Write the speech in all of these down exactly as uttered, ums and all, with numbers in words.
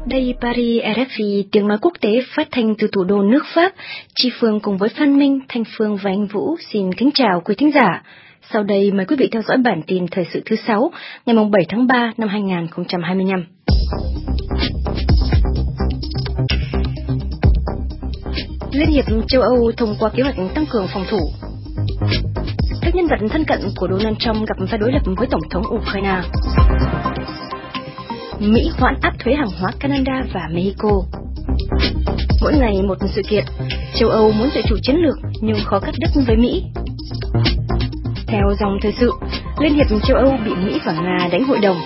Đây Paris, rờ ép i, tiếng nói quốc tế phát thanh từ thủ đô nước Pháp. Chi Phương cùng với Phan Minh, Thanh Phương và Anh Vũ xin kính chào quý thính giả. Sau đây mời quý vị theo dõi bản tin thời sự thứ sáu, ngày bảy tháng ba năm hai nghìn không trăm hai mươi lăm. Liên hiệp châu Âu thông qua kế hoạch tăng cường phòng thủ. Các nhân vật thân cận của Donald Trump gặp phe đối lập với Tổng thống Ukraine. Mỹ hoãn áp thuế hàng hóa Canada và Mexico. Mỗi ngày một sự kiện, châu Âu muốn tự chủ chiến lược nhưng khó cắt đứt với Mỹ. Theo dòng thời sự, Liên hiệp châu Âu bị Mỹ và Nga đánh hội đồng.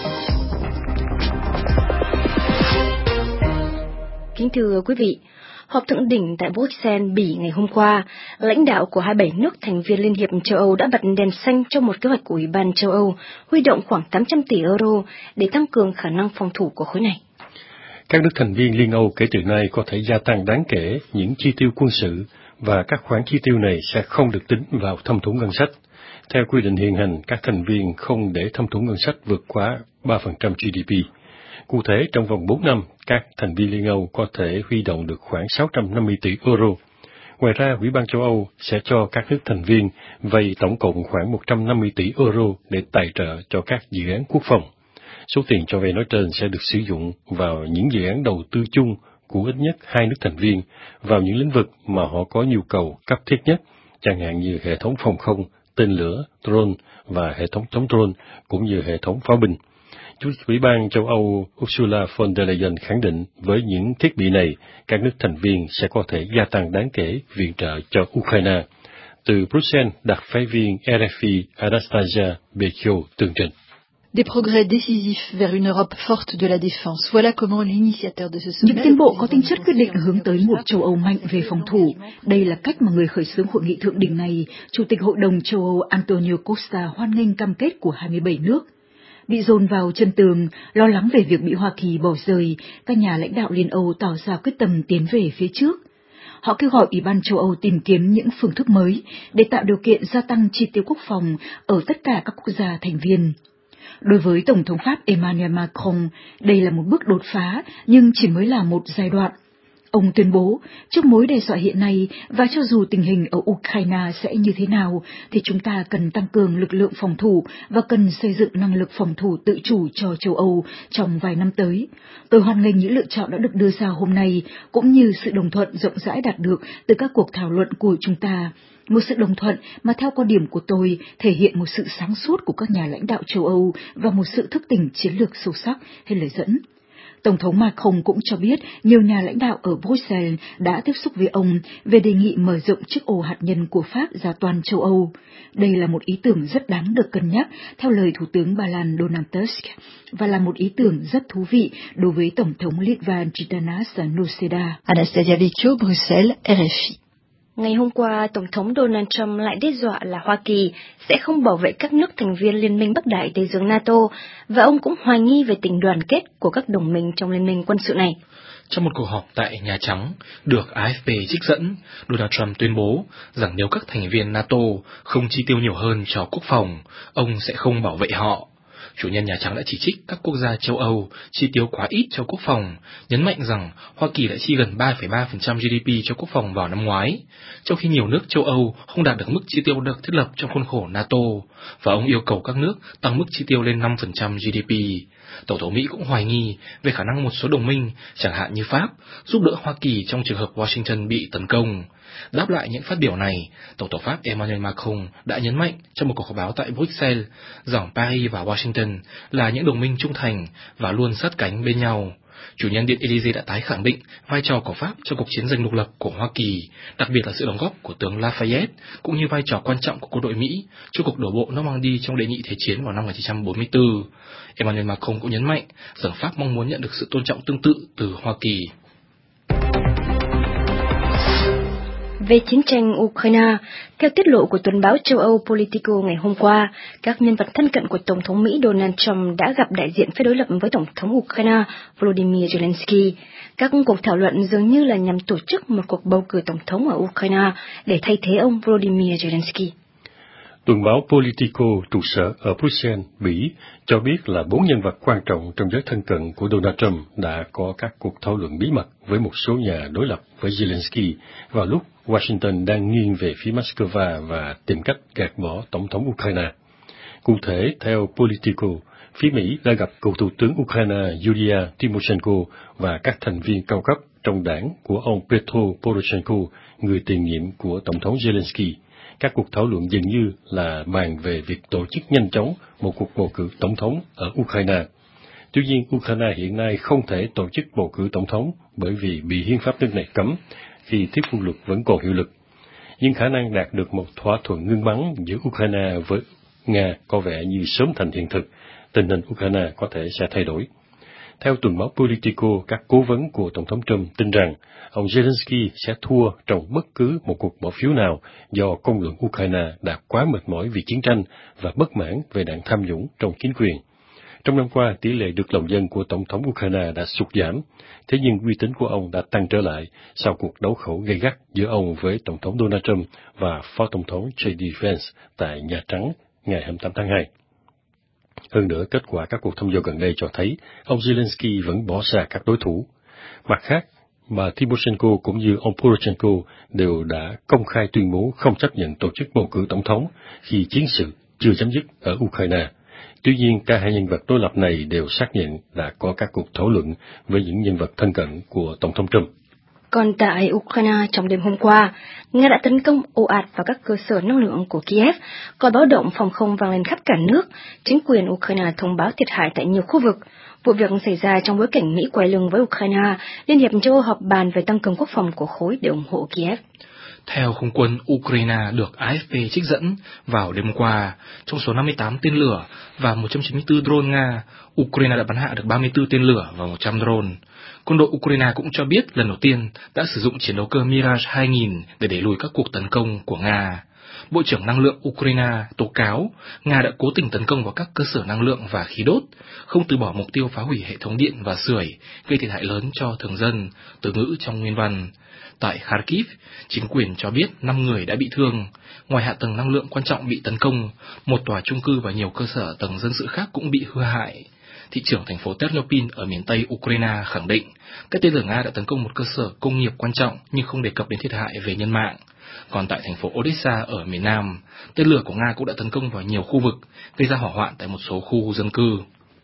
Kính thưa quý vị, họp thượng đỉnh tại Bruxelles, Bỉ ngày hôm qua, lãnh đạo của hai mươi bảy nước thành viên Liên hiệp châu Âu đã bật đèn xanh cho một kế hoạch của Ủy ban châu Âu huy động khoảng tám trăm tỷ euro để tăng cường khả năng phòng thủ của khối này. Các nước thành viên Liên Âu kể từ nay có thể gia tăng đáng kể những chi tiêu quân sự và các khoản chi tiêu này sẽ không được tính vào thâm thủng ngân sách. Theo quy định hiện hành, các thành viên không để thâm thủng ngân sách vượt quá ba phần trăm giê đê pê. Cụ thể, trong vòng bốn năm, các thành viên Liên Âu có thể huy động được khoảng sáu trăm năm mươi tỷ euro. Ngoài ra, Ủy ban châu Âu sẽ cho các nước thành viên vay tổng cộng khoảng một trăm năm mươi tỷ euro để tài trợ cho các dự án quốc phòng. Số tiền cho vay nói trên sẽ được sử dụng vào những dự án đầu tư chung của ít nhất hai nước thành viên vào những lĩnh vực mà họ có nhu cầu cấp thiết nhất, chẳng hạn như hệ thống phòng không, tên lửa, drone và hệ thống chống drone, cũng như hệ thống pháo binh. Chủ tịch Ủy ban châu Âu Ursula von der Leyen khẳng định với những thiết bị này, các nước thành viên sẽ có thể gia tăng đáng kể viện trợ cho Ukraine. Từ Bruxelles, đặc phái viên rờ ép i Anastasia Becchio tường trình. Des progrès décisifs vers une Europe forte de la défense. Voilà comment l'initiateur de ce sommet. Những tiến bộ có tính chất quyết định hướng tới một châu Âu mạnh về phòng thủ. Đây là cách mà người khởi xướng hội nghị thượng đỉnh này, Chủ tịch Hội đồng châu Âu Antonio Costa hoan nghênh cam kết của hai mươi bảy nước. Bị dồn vào chân tường, lo lắng về việc bị Hoa Kỳ bỏ rơi, các nhà lãnh đạo Liên Âu tỏ ra quyết tâm tiến về phía trước. Họ kêu gọi Ủy ban châu Âu tìm kiếm những phương thức mới để tạo điều kiện gia tăng chi tiêu quốc phòng ở tất cả các quốc gia thành viên. Đối với Tổng thống Pháp Emmanuel Macron, đây là một bước đột phá nhưng chỉ mới là một giai đoạn. Ông tuyên bố, trước mối đe dọa hiện nay và cho dù tình hình ở Ukraine sẽ như thế nào, thì chúng ta cần tăng cường lực lượng phòng thủ và cần xây dựng năng lực phòng thủ tự chủ cho châu Âu trong vài năm tới. Tôi hoan nghênh những lựa chọn đã được đưa ra hôm nay, cũng như sự đồng thuận rộng rãi đạt được từ các cuộc thảo luận của chúng ta. Một sự đồng thuận mà theo quan điểm của tôi thể hiện một sự sáng suốt của các nhà lãnh đạo châu Âu và một sự thức tỉnh chiến lược sâu sắc, hay lời dẫn. Tổng thống Macron cũng cho biết nhiều nhà lãnh đạo ở Bruxelles đã tiếp xúc với ông về đề nghị mở rộng chiếc ổ hạt nhân của Pháp ra toàn châu Âu. Đây là một ý tưởng rất đáng được cân nhắc, theo lời Thủ tướng Ba Lan Donald Tusk, và là một ý tưởng rất thú vị đối với Tổng thống Litva Gitanas Nausėda. Anastasia Becchio, Bruxelles, rờ ép i. Ngày hôm qua, Tổng thống Donald Trump lại đe dọa là Hoa Kỳ sẽ không bảo vệ các nước thành viên Liên minh Bắc Đại Tây Dương NATO, và ông cũng hoài nghi về tình đoàn kết của các đồng minh trong liên minh quân sự này. Trong một cuộc họp tại Nhà Trắng, được a ép pê trích dẫn, Donald Trump tuyên bố rằng nếu các thành viên NATO không chi tiêu nhiều hơn cho quốc phòng, ông sẽ không bảo vệ họ. Chủ nhân Nhà Trắng đã chỉ trích các quốc gia châu Âu chi tiêu quá ít cho quốc phòng, nhấn mạnh rằng Hoa Kỳ đã chi gần ba phẩy ba phần trăm giê đê pê cho quốc phòng vào năm ngoái, trong khi nhiều nước châu Âu không đạt được mức chi tiêu được thiết lập trong khuôn khổ NATO, và ông yêu cầu các nước tăng mức chi tiêu lên năm phần trăm giê đê pê. Tổng thống Mỹ cũng hoài nghi về khả năng một số đồng minh, chẳng hạn như Pháp, giúp đỡ Hoa Kỳ trong trường hợp Washington bị tấn công. Đáp lại những phát biểu này, Tổng thống Pháp Emmanuel Macron đã nhấn mạnh trong một cuộc họp báo tại Bruxelles rằng Paris và Washington là những đồng minh trung thành và luôn sát cánh bên nhau. Chủ nhân Điện Élysée đã tái khẳng định vai trò của Pháp trong cuộc chiến giành độc lập của Hoa Kỳ, đặc biệt là sự đóng góp của tướng Lafayette, cũng như vai trò quan trọng của quân đội Mỹ trong cuộc đổ bộ Normandy trong đệ nhị thế chiến vào năm một nghìn chín trăm bốn mươi tư. Emmanuel Macron cũng nhấn mạnh rằng Pháp mong muốn nhận được sự tôn trọng tương tự từ Hoa Kỳ. Về chiến tranh Ukraine, theo tiết lộ của tuần báo châu Âu Politico ngày hôm qua, các nhân vật thân cận của Tổng thống Mỹ Donald Trump đã gặp đại diện phe đối lập với Tổng thống Ukraine Volodymyr Zelensky. Các cuộc thảo luận dường như là nhằm tổ chức một cuộc bầu cử tổng thống ở Ukraine để thay thế ông Volodymyr Zelensky. Tuần báo Politico trụ sở ở Bruxelles, Bỉ, cho biết là bốn nhân vật quan trọng trong giới thân cận của Donald Trump đã có các cuộc thảo luận bí mật với một số nhà đối lập với Zelensky vào lúc Washington đang nghiêng về phía Moscow và tìm cách gạt bỏ Tổng thống Ukraine. Cụ thể, theo Politico, phía Mỹ đã gặp cựu Thủ tướng Ukraine Yulia Tymoshenko và các thành viên cao cấp trong đảng của ông Petro Poroshenko, người tiền nhiệm của Tổng thống Zelensky. Các cuộc thảo luận dường như là bàn về việc tổ chức nhanh chóng một cuộc bầu cử tổng thống ở Ukraine. Tuy nhiên, Ukraine hiện nay không thể tổ chức bầu cử tổng thống bởi vì bị hiến pháp nước này cấm, khi thiết quân luật vẫn còn hiệu lực. Nhưng khả năng đạt được một thỏa thuận ngưng bắn giữa Ukraine với Nga có vẻ như sớm thành hiện thực, tình hình Ukraine có thể sẽ thay đổi. Theo tuần báo Politico, các cố vấn của Tổng thống Trump tin rằng ông Zelensky sẽ thua trong bất cứ một cuộc bỏ phiếu nào do công luận Ukraine đã quá mệt mỏi vì chiến tranh và bất mãn về nạn tham nhũng trong chính quyền. Trong năm qua, tỷ lệ được lòng dân của Tổng thống Ukraine đã sụt giảm, thế nhưng uy tín của ông đã tăng trở lại sau cuộc đấu khẩu gay gắt giữa ông với Tổng thống Donald Trump và Phó Tổng thống J D Vance tại Nhà Trắng ngày hai mươi tám tháng hai. Hơn nữa, kết quả các cuộc thăm dò gần đây cho thấy ông Zelensky vẫn bỏ xa các đối thủ. Mặt khác, bà Tymoshenko cũng như ông Poroshenko đều đã công khai tuyên bố không chấp nhận tổ chức bầu cử tổng thống khi chiến sự chưa chấm dứt ở Ukraine. Tuy nhiên, cả hai nhân vật đối lập này đều xác nhận đã có các cuộc thảo luận với những nhân vật thân cận của Tổng thống Trump. Còn tại Ukraine, trong đêm hôm qua, Nga đã tấn công ồ ạt vào các cơ sở năng lượng của Kiev, còi báo động phòng không vang lên khắp cả nước. Chính quyền Ukraine thông báo thiệt hại tại nhiều khu vực. Vụ việc xảy ra trong bối cảnh Mỹ quay lưng với Ukraine, Liên hiệp châu Âu họp bàn về tăng cường quốc phòng của khối để ủng hộ Kiev. Theo không quân Ukraine được a ép pê trích dẫn, vào đêm qua, trong số năm mươi tám tên lửa và một trăm chín mươi tư drone Nga, Ukraine đã bắn hạ được ba mươi tư tên lửa và một trăm drone. Quân đội Ukraine cũng cho biết lần đầu tiên đã sử dụng chiến đấu cơ Mirage hai nghìn để đẩy lùi các cuộc tấn công của Nga. Bộ trưởng Năng lượng Ukraine tố cáo Nga đã cố tình tấn công vào các cơ sở năng lượng và khí đốt, không từ bỏ mục tiêu phá hủy hệ thống điện và sưởi, gây thiệt hại lớn cho thường dân, từ ngữ trong nguyên văn. Tại Kharkiv, chính quyền cho biết năm người đã bị thương. Ngoài hạ tầng năng lượng quan trọng bị tấn công, một tòa chung cư và nhiều cơ sở tầng dân sự khác cũng bị hư hại. Thị trưởng thành phố Ternopil ở miền Tây Ukraine khẳng định các tên lửa Nga đã tấn công một cơ sở công nghiệp quan trọng nhưng không đề cập đến thiệt hại về nhân mạng. Còn tại thành phố Odessa ở miền Nam, tên lửa của Nga cũng đã tấn công vào nhiều khu vực, gây ra hỏa hoạn tại một số khu dân cư.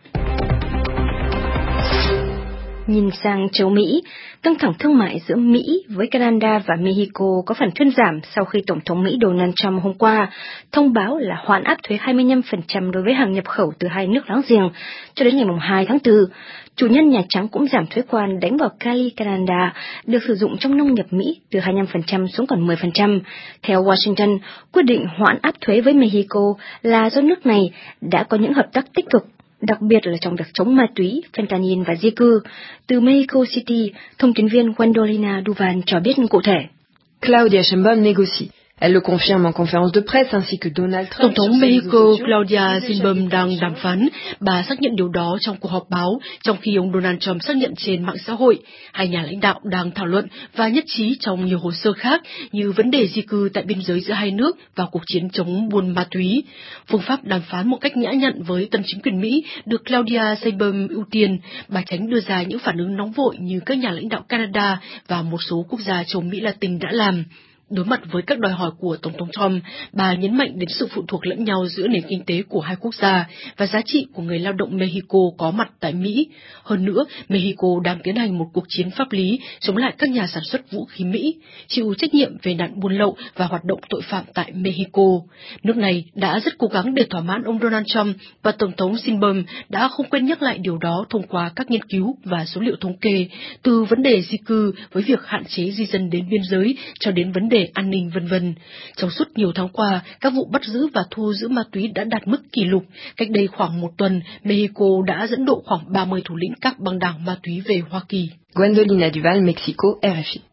Nhìn sang châu Mỹ, căng thẳng thương mại giữa Mỹ với Canada và Mexico có phần thuyên giảm sau khi Tổng thống Mỹ Donald Trump hôm qua thông báo là hoãn áp thuế hai mươi lăm phần trăm đối với hàng nhập khẩu từ hai nước láng giềng cho đến ngày hai tháng tư. Chủ nhân Nhà Trắng cũng giảm thuế quan đánh vào kali Canada được sử dụng trong nông nghiệp Mỹ từ hai mươi lăm phần trăm xuống còn mười phần trăm. Theo Washington, quyết định hoãn áp thuế với Mexico là do nước này đã có những hợp tác tích cực, đặc biệt là trong việc chống ma túy, fentanyl và di cư. Từ Mexico City, thông tin viên Gwendolina Duvan cho biết cụ thể. Claudia Sheinbaum négocie. Elle le confirme en conférence de presse ainsi que Donald Trump. Tổng thống Mexico Claudia Sheinbaum đang đàm phán. Bà xác nhận điều đó trong cuộc họp báo, trong khi ông Donald Trump xác nhận trên mạng xã hội. Hai nhà lãnh đạo đang thảo luận và nhất trí trong nhiều hồ sơ khác như vấn đề di cư tại biên giới giữa hai nước và cuộc chiến chống buôn ma túy. Phương pháp đàm phán một cách nhã nhặn với tân chính quyền Mỹ được Claudia Sheinbaum ưu tiên. Bà tránh đưa ra những phản ứng nóng vội như các nhà lãnh đạo Canada và một số quốc gia châu Mỹ Latin đã làm. Đối mặt với các đòi hỏi của Tổng thống Trump, bà nhấn mạnh đến sự phụ thuộc lẫn nhau giữa nền kinh tế của hai quốc gia và giá trị của người lao động Mexico có mặt tại Mỹ. Hơn nữa, Mexico đang tiến hành một cuộc chiến pháp lý chống lại các nhà sản xuất vũ khí Mỹ, chịu trách nhiệm về nạn buôn lậu và hoạt động tội phạm tại Mexico. Nước này đã rất cố gắng để thỏa mãn ông Donald Trump và Tổng thống Sheinbaum đã không quên nhắc lại điều đó thông qua các nghiên cứu và số liệu thống kê, từ vấn đề di cư với việc hạn chế di dân đến biên giới cho đến vấn đề an ninh vân vân. Trong suốt nhiều tháng qua, các vụ bắt giữ và thu giữ ma túy đã đạt mức kỷ lục. Cách đây khoảng một tuần, Mexico đã dẫn độ khoảng ba mươi thủ lĩnh các băng đảng ma túy về Hoa Kỳ. Gwendolina Duval, Mexico, R F I.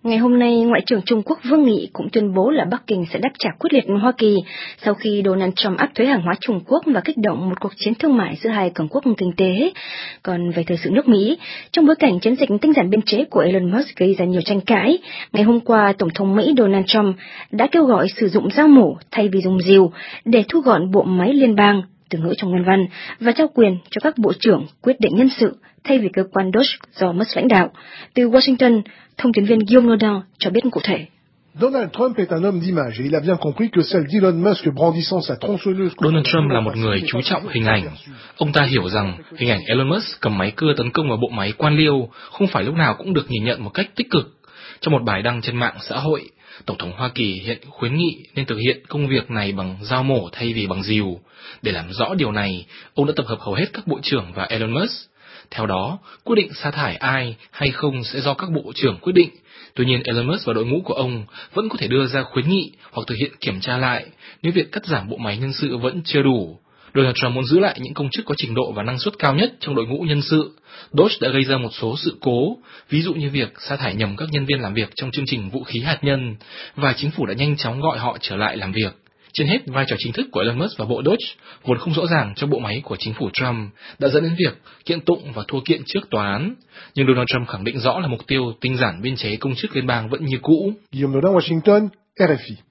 Ngày hôm nay, Ngoại trưởng Trung Quốc Vương Nghị cũng tuyên bố là Bắc Kinh sẽ đáp trả quyết liệt Hoa Kỳ sau khi Donald Trump áp thuế hàng hóa Trung Quốc và kích động một cuộc chiến thương mại giữa hai cường quốc kinh tế. Còn về thời sự nước Mỹ, trong bối cảnh chiến dịch tinh giản biên chế của Elon Musk gây ra nhiều tranh cãi, ngày hôm qua, Tổng thống Mỹ Donald Trump đã kêu gọi sử dụng dao mổ thay vì dùng rìu để thu gọn bộ máy liên bang, từ ngữ trong nguyên văn, và trao quyền cho các bộ trưởng quyết định nhân sự thay vì cơ quan Doge do Musk lãnh đạo. Từ Washington, thông tin viên Guillaume Nodin cho biết cụ thể. Donald Trump est un homme d'image et il a bien compris que celle d'Elon Musk brandissant sa tronçonneuse. Donald Trump là một người chú trọng hình ảnh. Ông ta hiểu rằng hình ảnh Elon Musk cầm máy cưa tấn công vào bộ máy quan liêu không phải lúc nào cũng được nhìn nhận một cách tích cực. Trong một bài đăng trên mạng xã hội, Tổng thống Hoa Kỳ hiện khuyến nghị nên thực hiện công việc này bằng dao mổ thay vì bằng rìu. Để làm rõ điều này, ông đã tập hợp hầu hết các bộ trưởng và Elon Musk. Theo đó, quyết định sa thải ai hay không sẽ do các bộ trưởng quyết định. Tuy nhiên, Elon Musk và đội ngũ của ông vẫn có thể đưa ra khuyến nghị hoặc thực hiện kiểm tra lại nếu việc cắt giảm bộ máy nhân sự vẫn chưa đủ. Donald Trump muốn giữ lại những công chức có trình độ và năng suất cao nhất trong đội ngũ nhân sự. Doge đã gây ra một số sự cố, ví dụ như việc sa thải nhầm các nhân viên làm việc trong chương trình vũ khí hạt nhân, và chính phủ đã nhanh chóng gọi họ trở lại làm việc. Trên hết, vai trò chính thức của Elon Musk và bộ Doge, vốn không rõ ràng cho bộ máy của chính phủ Trump, đã dẫn đến việc kiện tụng và thua kiện trước tòa án. Nhưng Donald Trump khẳng định rõ là mục tiêu tinh giản biên chế công chức liên bang vẫn như cũ. Guillaume Nodin, Washington, R F I.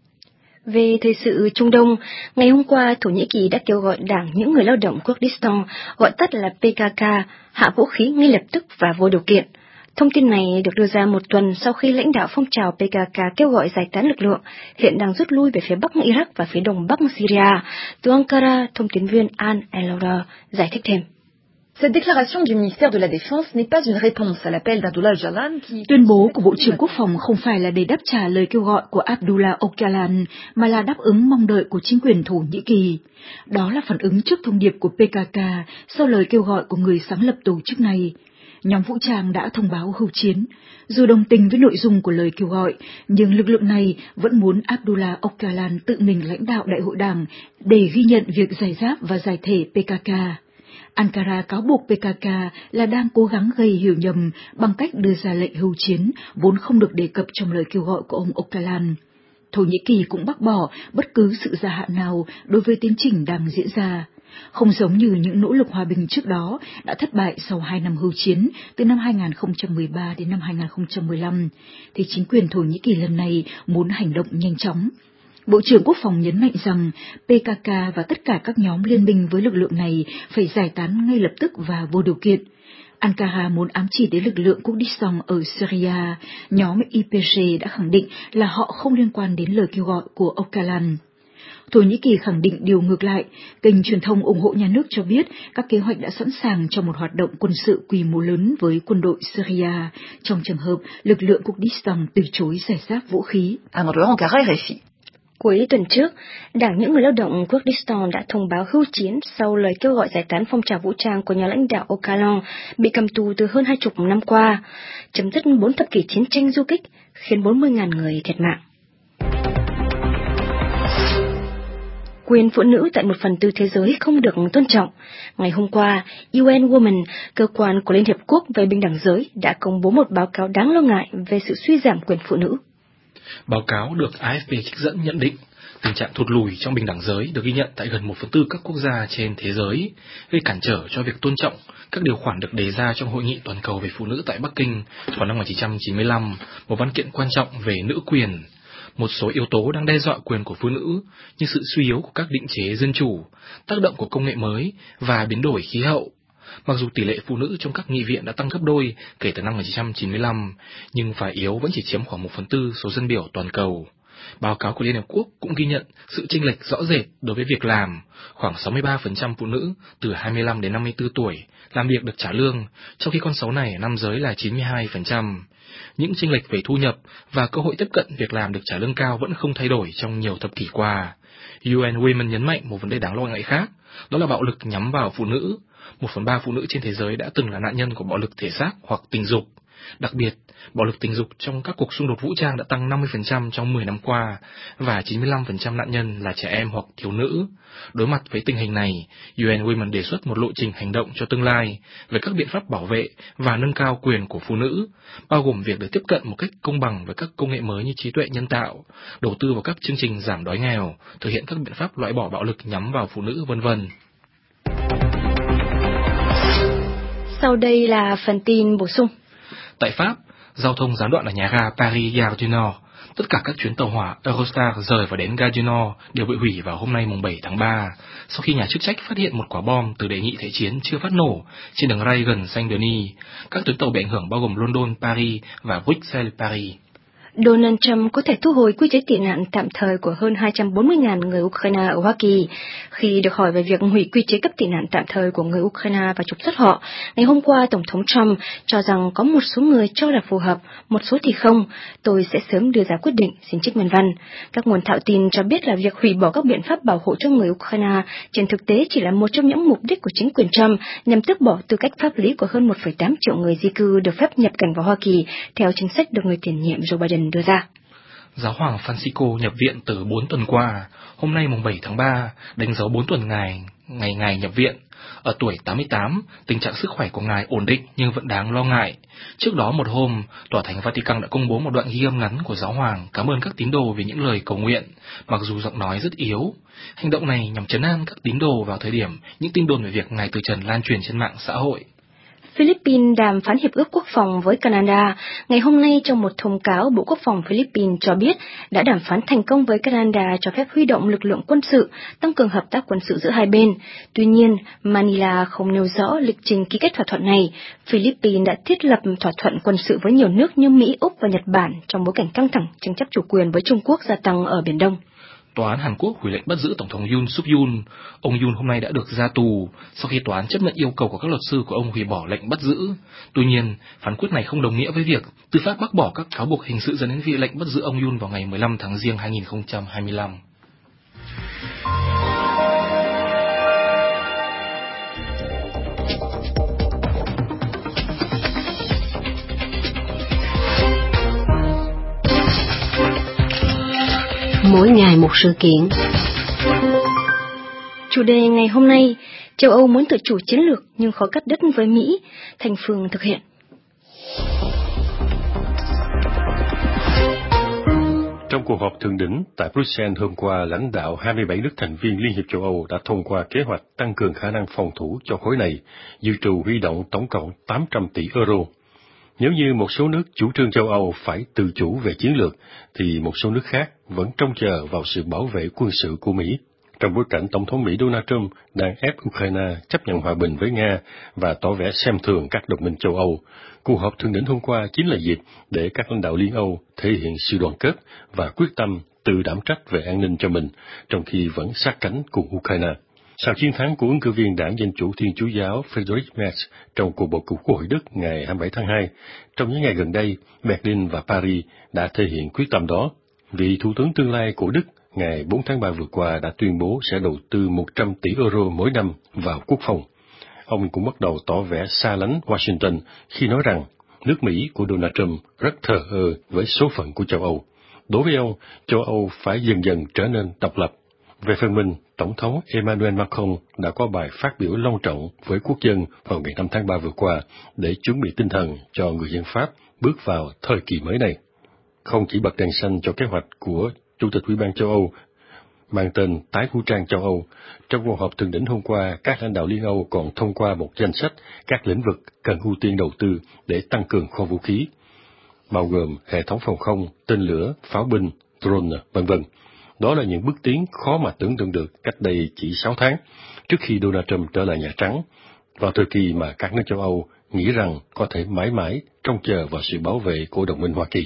Về thời sự Trung Đông, ngày hôm qua, Thổ Nhĩ Kỳ đã kêu gọi Đảng Những Người Lao động Kurdistan, gọi tắt là P K K, hạ vũ khí ngay lập tức và vô điều kiện. Thông tin này được đưa ra một tuần sau khi lãnh đạo phong trào P K K kêu gọi giải tán lực lượng, hiện đang rút lui về phía bắc Iraq và phía đông bắc Syria. Từ Ankara, thông tin viên Anne Elora giải thích thêm. Cette déclaration du ministère de la Défense n'est pas une réponse à l'appel d'Abdullah Öcalan qui... Tuyên bố của Bộ trưởng Quốc phòng không phải là để đáp trả lời kêu gọi của Abdullah Öcalan, mà là đáp ứng mong đợi của chính quyền Thổ Nhĩ Kỳ. Đó là phản ứng trước thông điệp của P K K sau lời kêu gọi của người sáng lập tổ chức này. Nhóm vũ trang đã thông báo hưu chiến. Dù đồng tình với nội dung của lời kêu gọi, nhưng lực lượng này vẫn muốn Abdullah Öcalan tự mình lãnh đạo đại hội đảng để ghi nhận việc giải giáp và giải thể P K K. Ankara cáo buộc P K K là đang cố gắng gây hiểu nhầm bằng cách đưa ra lệnh hưu chiến vốn không được đề cập trong lời kêu gọi của ông Öcalan. Thổ Nhĩ Kỳ cũng bác bỏ bất cứ sự gia hạn nào đối với tiến trình đang diễn ra. Không giống như những nỗ lực hòa bình trước đó đã thất bại sau hai năm hưu chiến từ năm hai nghìn không trăm mười ba đến năm hai nghìn không trăm mười lăm, thì chính quyền Thổ Nhĩ Kỳ lần này muốn hành động nhanh chóng. Bộ trưởng Quốc phòng nhấn mạnh rằng P K K và tất cả các nhóm liên minh với lực lượng này phải giải tán ngay lập tức và vô điều kiện. Ankara muốn ám chỉ đến lực lượng Kurdistan ở Syria. Nhóm Y P G đã khẳng định là họ không liên quan đến lời kêu gọi của Öcalan. Thổ Nhĩ Kỳ khẳng định điều ngược lại. Kênh truyền thông ủng hộ nhà nước cho biết các kế hoạch đã sẵn sàng cho một hoạt động quân sự quy mô lớn với quân đội Syria trong trường hợp lực lượng Kurdistan từ chối giải giáp vũ khí. Cuối tuần trước, Đảng Những Người Lao động Kurdistan đã thông báo hưu chiến sau lời kêu gọi giải tán phong trào vũ trang của nhà lãnh đạo Öcalan bị cầm tù từ hơn hai chục năm qua, chấm dứt bốn thập kỷ chiến tranh du kích, khiến bốn mươi nghìn người thiệt mạng. Quyền phụ nữ tại một phần tư thế giới không được tôn trọng. Ngày hôm qua, U N Women, cơ quan của Liên Hiệp Quốc về bình đẳng giới, đã công bố một báo cáo đáng lo ngại về sự suy giảm quyền phụ nữ. Báo cáo được A F P trích dẫn nhận định tình trạng thụt lùi trong bình đẳng giới được ghi nhận tại gần một phần tư các quốc gia trên thế giới, gây cản trở cho việc tôn trọng các điều khoản được đề ra trong Hội nghị toàn cầu về phụ nữ tại Bắc Kinh vào năm một nghìn chín trăm chín mươi lăm, một văn kiện quan trọng về nữ quyền. Một số yếu tố đang đe dọa quyền của phụ nữ như sự suy yếu của các định chế dân chủ, tác động của công nghệ mới và biến đổi khí hậu. Mặc dù tỷ lệ phụ nữ trong các nghị viện đã tăng gấp đôi kể từ năm một nghìn chín trăm chín mươi lăm, nhưng phái yếu vẫn chỉ chiếm khoảng một phần tư số dân biểu toàn cầu. Báo cáo của Liên Hợp Quốc cũng ghi nhận sự chênh lệch rõ rệt đối với việc làm. Khoảng sáu mươi ba phần trăm phụ nữ từ hai mươi lăm đến năm mươi tư tuổi làm việc được trả lương, trong khi con số này ở nam giới là chín mươi hai phần trăm. Những chênh lệch về thu nhập và cơ hội tiếp cận việc làm được trả lương cao vẫn không thay đổi trong nhiều thập kỷ qua. U N Women nhấn mạnh một vấn đề đáng lo ngại khác, đó là bạo lực nhắm vào phụ nữ. Một phần ba phụ nữ trên thế giới đã từng là nạn nhân của bạo lực thể xác hoặc tình dục. Đặc biệt, bạo lực tình dục trong các cuộc xung đột vũ trang đã tăng năm mươi phần trăm trong mười năm qua, và chín mươi lăm phần trăm nạn nhân là trẻ em hoặc thiếu nữ. Đối mặt với tình hình này, u en Women đề xuất một lộ trình hành động cho tương lai về các biện pháp bảo vệ và nâng cao quyền của phụ nữ, bao gồm việc được tiếp cận một cách công bằng với các công nghệ mới như trí tuệ nhân tạo, đầu tư vào các chương trình giảm đói nghèo, thực hiện các biện pháp loại bỏ bạo lực nhắm vào phụ nữ, vân vân. Sau đây là phần tin bổ sung. Tại Pháp, giao thông gián đoạn ở nhà ga Paris Gare du Nord. Tất cả các chuyến tàu hỏa Eurostar rời và đến Gare du Nord đều bị hủy vào hôm nay mùng bảy tháng ba, sau khi nhà chức trách phát hiện một quả bom từ đề nghị thế chiến chưa phát nổ trên đường ray gần Saint-Denis. Các tuyến tàu bị ảnh hưởng bao gồm London Paris và Bruxelles Paris. Donald Trump có thể thu hồi quy chế tị nạn tạm thời của hơn hai trăm bốn mươi nghìn người Ukraine ở Hoa Kỳ. Khi được hỏi về việc hủy quy chế cấp tị nạn tạm thời của người Ukraine và trục xuất họ, ngày hôm qua Tổng thống Trump cho rằng có một số người cho là phù hợp, một số thì không. Tôi sẽ sớm đưa ra quyết định, xin trích nguyên văn. Các nguồn thạo tin cho biết là việc hủy bỏ các biện pháp bảo hộ cho người Ukraine trên thực tế chỉ là một trong những mục đích của chính quyền Trump nhằm tước bỏ tư cách pháp lý của hơn một phẩy tám triệu người di cư được phép nhập cảnh vào Hoa Kỳ theo chính sách được người tiền nhiệm Joe Biden đưa ra. Giáo hoàng Francisco nhập viện từ bốn tuần qua, hôm nay mùng bảy tháng ba, đánh dấu bốn tuần ngày ngày ngày nhập viện. Ở tuổi tám mươi tám, tình trạng sức khỏe của ngài ổn định nhưng vẫn đáng lo ngại. Trước đó một hôm, Tòa Thánh Vatican đã công bố một đoạn ghi âm ngắn của giáo hoàng cảm ơn các tín đồ vì những lời cầu nguyện, mặc dù giọng nói rất yếu. Hành động này nhằm trấn an các tín đồ vào thời điểm những tin đồn về việc ngài từ trần lan truyền trên mạng xã hội. Philippines đàm phán hiệp ước quốc phòng với Canada. Ngày hôm nay, trong một thông cáo, Bộ Quốc phòng Philippines cho biết đã đàm phán thành công với Canada cho phép huy động lực lượng quân sự, tăng cường hợp tác quân sự giữa hai bên. Tuy nhiên, Manila không nêu rõ lịch trình ký kết thỏa thuận này. Philippines đã thiết lập thỏa thuận quân sự với nhiều nước như Mỹ, Úc và Nhật Bản trong bối cảnh căng thẳng tranh chấp chủ quyền với Trung Quốc gia tăng ở Biển Đông. Tòa án Hàn Quốc hủy lệnh bắt giữ Tổng thống Yoon Suk Yeol. Ông Yoon hôm nay đã được ra tù sau khi tòa án chấp nhận yêu cầu của các luật sư của ông hủy bỏ lệnh bắt giữ. Tuy nhiên, phán quyết này không đồng nghĩa với việc tư pháp bác bỏ các cáo buộc hình sự dẫn đến việc lệnh bắt giữ ông Yoon vào ngày mười lăm tháng Giêng hai nghìn không trăm hai mươi lăm. Mỗi ngày một sự kiện. Chủ đề ngày hôm nay, châu Âu muốn tự chủ chiến lược nhưng khó cắt đứt với Mỹ. Thành Phương thực hiện. Trong cuộc họp thượng đỉnh tại Bruxelles hôm qua, lãnh đạo hai mươi bảy nước thành viên Liên hiệp châu Âu đã thông qua kế hoạch tăng cường khả năng phòng thủ cho khối này, dự trù huy động tổng cộng tám trăm tỷ euro. Nếu như một số nước chủ trương châu Âu phải tự chủ về chiến lược, thì một số nước khác vẫn trông chờ vào sự bảo vệ quân sự của Mỹ. Trong bối cảnh Tổng thống Mỹ Donald Trump đang ép Ukraine chấp nhận hòa bình với Nga và tỏ vẻ xem thường các đồng minh châu Âu, cuộc họp thượng đỉnh hôm qua chính là dịp để các lãnh đạo Liên Âu thể hiện sự đoàn kết và quyết tâm tự đảm trách về an ninh cho mình, trong khi vẫn sát cánh cùng Ukraine. Sau chiến thắng của ứng cử viên đảng Dân chủ Thiên Chúa giáo Friedrich Merz trong cuộc bầu cử Quốc hội Đức ngày hai mươi bảy tháng hai, trong những ngày gần đây, Berlin và Paris đã thể hiện quyết tâm đó. Vị Thủ tướng tương lai của Đức ngày bốn tháng ba vừa qua đã tuyên bố sẽ đầu tư một trăm tỷ euro mỗi năm vào quốc phòng. Ông cũng bắt đầu tỏ vẻ xa lánh Washington khi nói rằng nước Mỹ của Donald Trump rất thờ ơ với số phận của châu Âu. Đối với ông, châu Âu phải dần dần trở nên độc lập. Về phần mình, Tổng thống Emmanuel Macron đã có bài phát biểu long trọng với quốc dân vào ngày năm tháng ba vừa qua để chuẩn bị tinh thần cho người dân Pháp bước vào thời kỳ mới này. Không chỉ bật đèn xanh cho kế hoạch của Chủ tịch Ủy ban châu Âu mang tên tái vũ trang châu Âu, trong cuộc họp thượng đỉnh hôm qua, các lãnh đạo Liên Âu còn thông qua một danh sách các lĩnh vực cần ưu tiên đầu tư để tăng cường kho vũ khí, bao gồm hệ thống phòng không, tên lửa, pháo binh, drone, vân vân. Đó là những bước tiến khó mà tưởng tượng được cách đây chỉ sáu tháng, trước khi Donald Trump trở lại Nhà Trắng, vào thời kỳ mà các nước châu Âu nghĩ rằng có thể mãi mãi trông chờ vào sự bảo vệ của đồng minh Hoa Kỳ.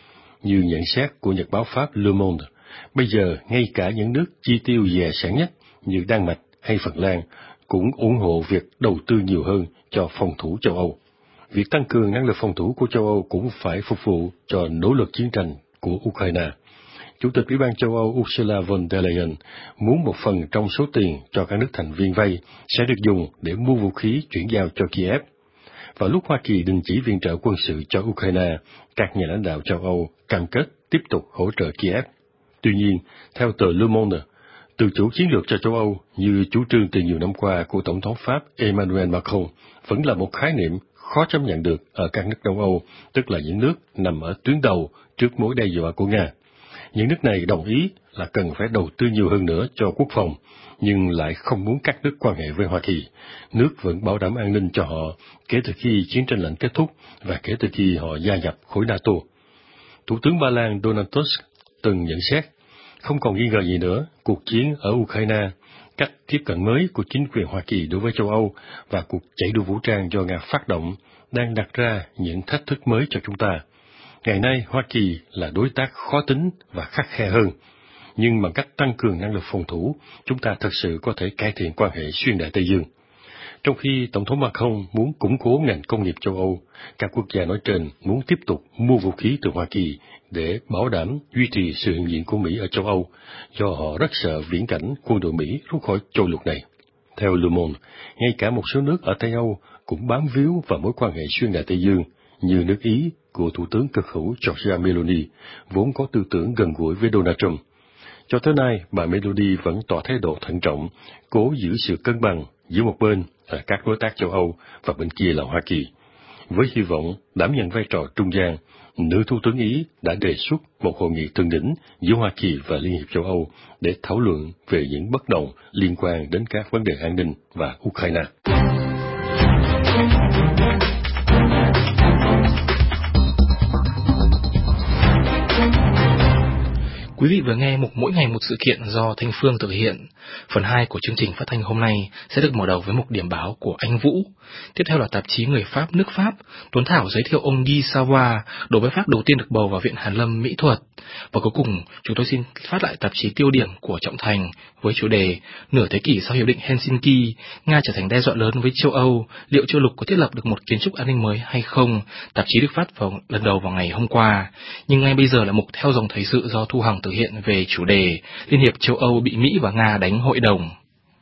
Như nhận xét của nhật báo Pháp Le Monde, bây giờ ngay cả những nước chi tiêu dè sẻn nhất như Đan Mạch hay Phần Lan cũng ủng hộ việc đầu tư nhiều hơn cho phòng thủ châu Âu. Việc tăng cường năng lực phòng thủ của châu Âu cũng phải phục vụ cho nỗ lực chiến tranh của Ukraine. Chủ tịch Ủy ban châu Âu Ursula von der Leyen muốn một phần trong số tiền cho các nước thành viên vay sẽ được dùng để mua vũ khí chuyển giao cho Kiev. Vào lúc Hoa Kỳ đình chỉ viện trợ quân sự cho Ukraine, các nhà lãnh đạo châu Âu cam kết tiếp tục hỗ trợ Kiev. Tuy nhiên, theo tờ Le Monde, tự chủ chiến lược cho châu Âu như chủ trương từ nhiều năm qua của Tổng thống Pháp Emmanuel Macron vẫn là một khái niệm khó chấp nhận được ở các nước Đông Âu, tức là những nước nằm ở tuyến đầu trước mối đe dọa của Nga. Những nước này đồng ý là cần phải đầu tư nhiều hơn nữa cho quốc phòng, nhưng lại không muốn cắt đứt quan hệ với Hoa Kỳ. Nước vẫn bảo đảm an ninh cho họ kể từ khi chiến tranh lạnh kết thúc và kể từ khi họ gia nhập khối NATO. Thủ tướng Ba Lan Donald Tusk từng nhận xét, không còn nghi ngờ gì nữa, cuộc chiến ở Ukraine, cách tiếp cận mới của chính quyền Hoa Kỳ đối với châu Âu và cuộc chạy đua vũ trang do Nga phát động đang đặt ra những thách thức mới cho chúng ta. Ngày nay, Hoa Kỳ là đối tác khó tính và khắt khe hơn, nhưng bằng cách tăng cường năng lực phòng thủ, chúng ta thực sự có thể cải thiện quan hệ xuyên Đại Tây Dương. Trong khi Tổng thống Macron muốn củng cố ngành công nghiệp châu Âu, các quốc gia nói trên muốn tiếp tục mua vũ khí từ Hoa Kỳ để bảo đảm duy trì sự hiện diện của Mỹ ở châu Âu, do họ rất sợ viễn cảnh quân đội Mỹ rút khỏi châu lục này. Theo Le Monde, ngay cả một số nước ở Tây Âu cũng bám víu vào mối quan hệ xuyên Đại Tây Dương, như nước Ý của Thủ tướng cực hữu Giorgia Meloni, vốn có tư tưởng gần gũi với Donald Trump. Cho tới nay, bà Meloni vẫn tỏ thái độ thận trọng, cố giữ sự cân bằng giữa một bên là các đối tác châu Âu và bên kia là Hoa Kỳ. Với hy vọng đảm nhận vai trò trung gian, nữ Thủ tướng Ý đã đề xuất một hội nghị thượng đỉnh giữa Hoa Kỳ và Liên hiệp châu Âu để thảo luận về những bất đồng liên quan đến các vấn đề an ninh và Ukraine. Quý vị vừa nghe mục Mỗi ngày một sự kiện do Thanh Phương thực hiện. Phần hai của chương trình phát thanh hôm nay sẽ được mở đầu với mục điểm báo của anh Vũ. Tiếp theo là tạp chí Người Pháp nước Pháp. Tuấn Thảo giới thiệu ông Guy Savoy, đồ bếp Pháp đầu tiên được bầu vào Viện Hàn lâm Mỹ thuật. Và cuối cùng, chúng tôi xin phát lại tạp chí Tiêu điểm của Trọng Thành với chủ đề Nửa thế kỷ sau Hiệp định Helsinki, Nga trở thành đe dọa lớn với châu Âu, liệu châu lục có thiết lập được một kiến trúc an ninh mới hay không? Tạp chí được phát vào lần đầu vào ngày hôm qua. Nhưng ngay bây giờ là mục Theo dòng thời sự do Thu Hằng thực hiện về chủ đề Liên hiệp châu Âu bị Mỹ và Nga đánh hội đồng.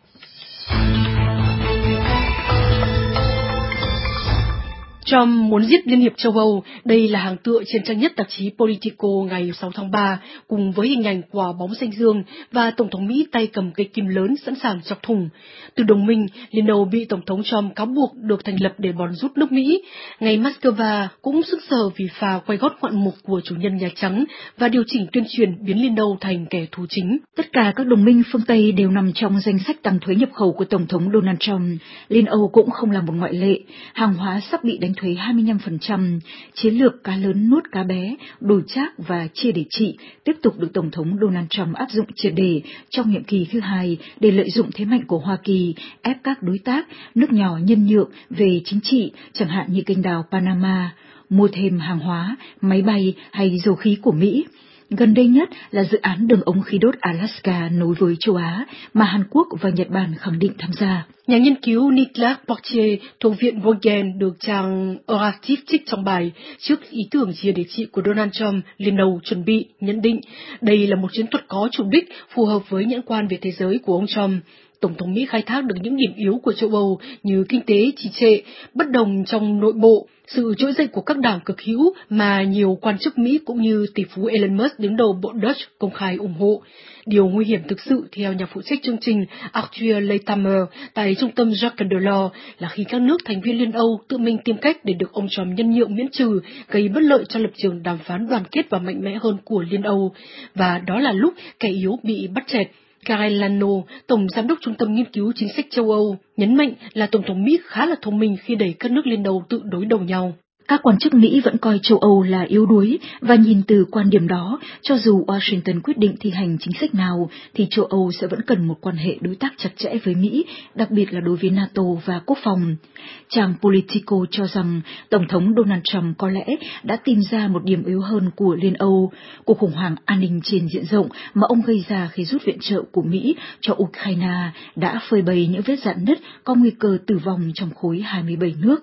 Trump muốn giết Liên hiệp châu Âu, đây là hàng tựa trên trang nhất tạp chí Politico ngày sáu tháng ba, cùng với hình ảnh quả bóng xanh dương và Tổng thống Mỹ tay cầm cây kim lớn sẵn sàng chọc thủng. Từ đồng minh, Liên Âu bị Tổng thống Trump cáo buộc được thành lập để bòn rút nước Mỹ. Ngày Moscow cũng sững sờ vì phà quay gót ngoạn mục của chủ nhân Nhà Trắng và điều chỉnh tuyên truyền biến Liên Âu thành kẻ thù chính. Tất cả các đồng minh phương Tây đều nằm trong danh sách tăng thuế nhập khẩu của Tổng thống Donald Trump. Liên Âu cũng không là một ngoại lệ. Hàng hóa sắp bị đánh thuế hai mươi lăm phần trăm, chiến lược cá lớn nuốt cá bé, đổi trác và chia để trị tiếp tục được Tổng thống Donald Trump áp dụng triệt để trong nhiệm kỳ thứ hai để lợi dụng thế mạnh của Hoa Kỳ, ép các đối tác, nước nhỏ nhân nhượng về chính trị, chẳng hạn như kênh đào Panama, mua thêm hàng hóa, máy bay hay dầu khí của Mỹ. Gần đây nhất là dự án đường ống khí đốt Alaska nối với châu Á mà Hàn Quốc và Nhật Bản khẳng định tham gia. Nhà nghiên cứu Nicolas Portier thuộc Viện Wageningen được trang Oratif trích trong bài trước ý tưởng chia để trị của Donald Trump, Liên Âu chuẩn bị, nhận định đây là một chiến thuật có chủ đích phù hợp với nhãn quan về thế giới của ông Trump. Tổng thống Mỹ khai thác được những điểm yếu của châu Âu như kinh tế trì trệ, bất đồng trong nội bộ, sự trỗi dậy của các đảng cực hữu mà nhiều quan chức Mỹ cũng như tỷ phú Elon Musk đứng đầu bộ Dutch công khai ủng hộ. Điều nguy hiểm thực sự theo nhà phụ trách chương trình Arthur Leitamer tại trung tâm Jacques Delors là khi các nước thành viên Liên Âu tự mình tìm cách để được ông Trump nhân nhượng miễn trừ, gây bất lợi cho lập trường đàm phán đoàn kết và mạnh mẽ hơn của Liên Âu, và đó là lúc kẻ yếu bị bắt chẹt. Karel Lano, Tổng Giám đốc Trung tâm Nghiên cứu Chính sách châu Âu, nhấn mạnh là Tổng thống Mỹ khá là thông minh khi đẩy các nước Liên Âu tự đối đầu nhau. Các quan chức Mỹ vẫn coi châu Âu là yếu đuối và nhìn từ quan điểm đó, cho dù Washington quyết định thi hành chính sách nào, thì châu Âu sẽ vẫn cần một quan hệ đối tác chặt chẽ với Mỹ, đặc biệt là đối với NATO và quốc phòng. Trang Politico cho rằng Tổng thống Donald Trump có lẽ đã tìm ra một điểm yếu hơn của Liên Âu, cuộc khủng hoảng an ninh trên diện rộng mà ông gây ra khi rút viện trợ của Mỹ cho Ukraine đã phơi bày những vết rạn nứt có nguy cơ tử vong trong khối hai mươi bảy nước.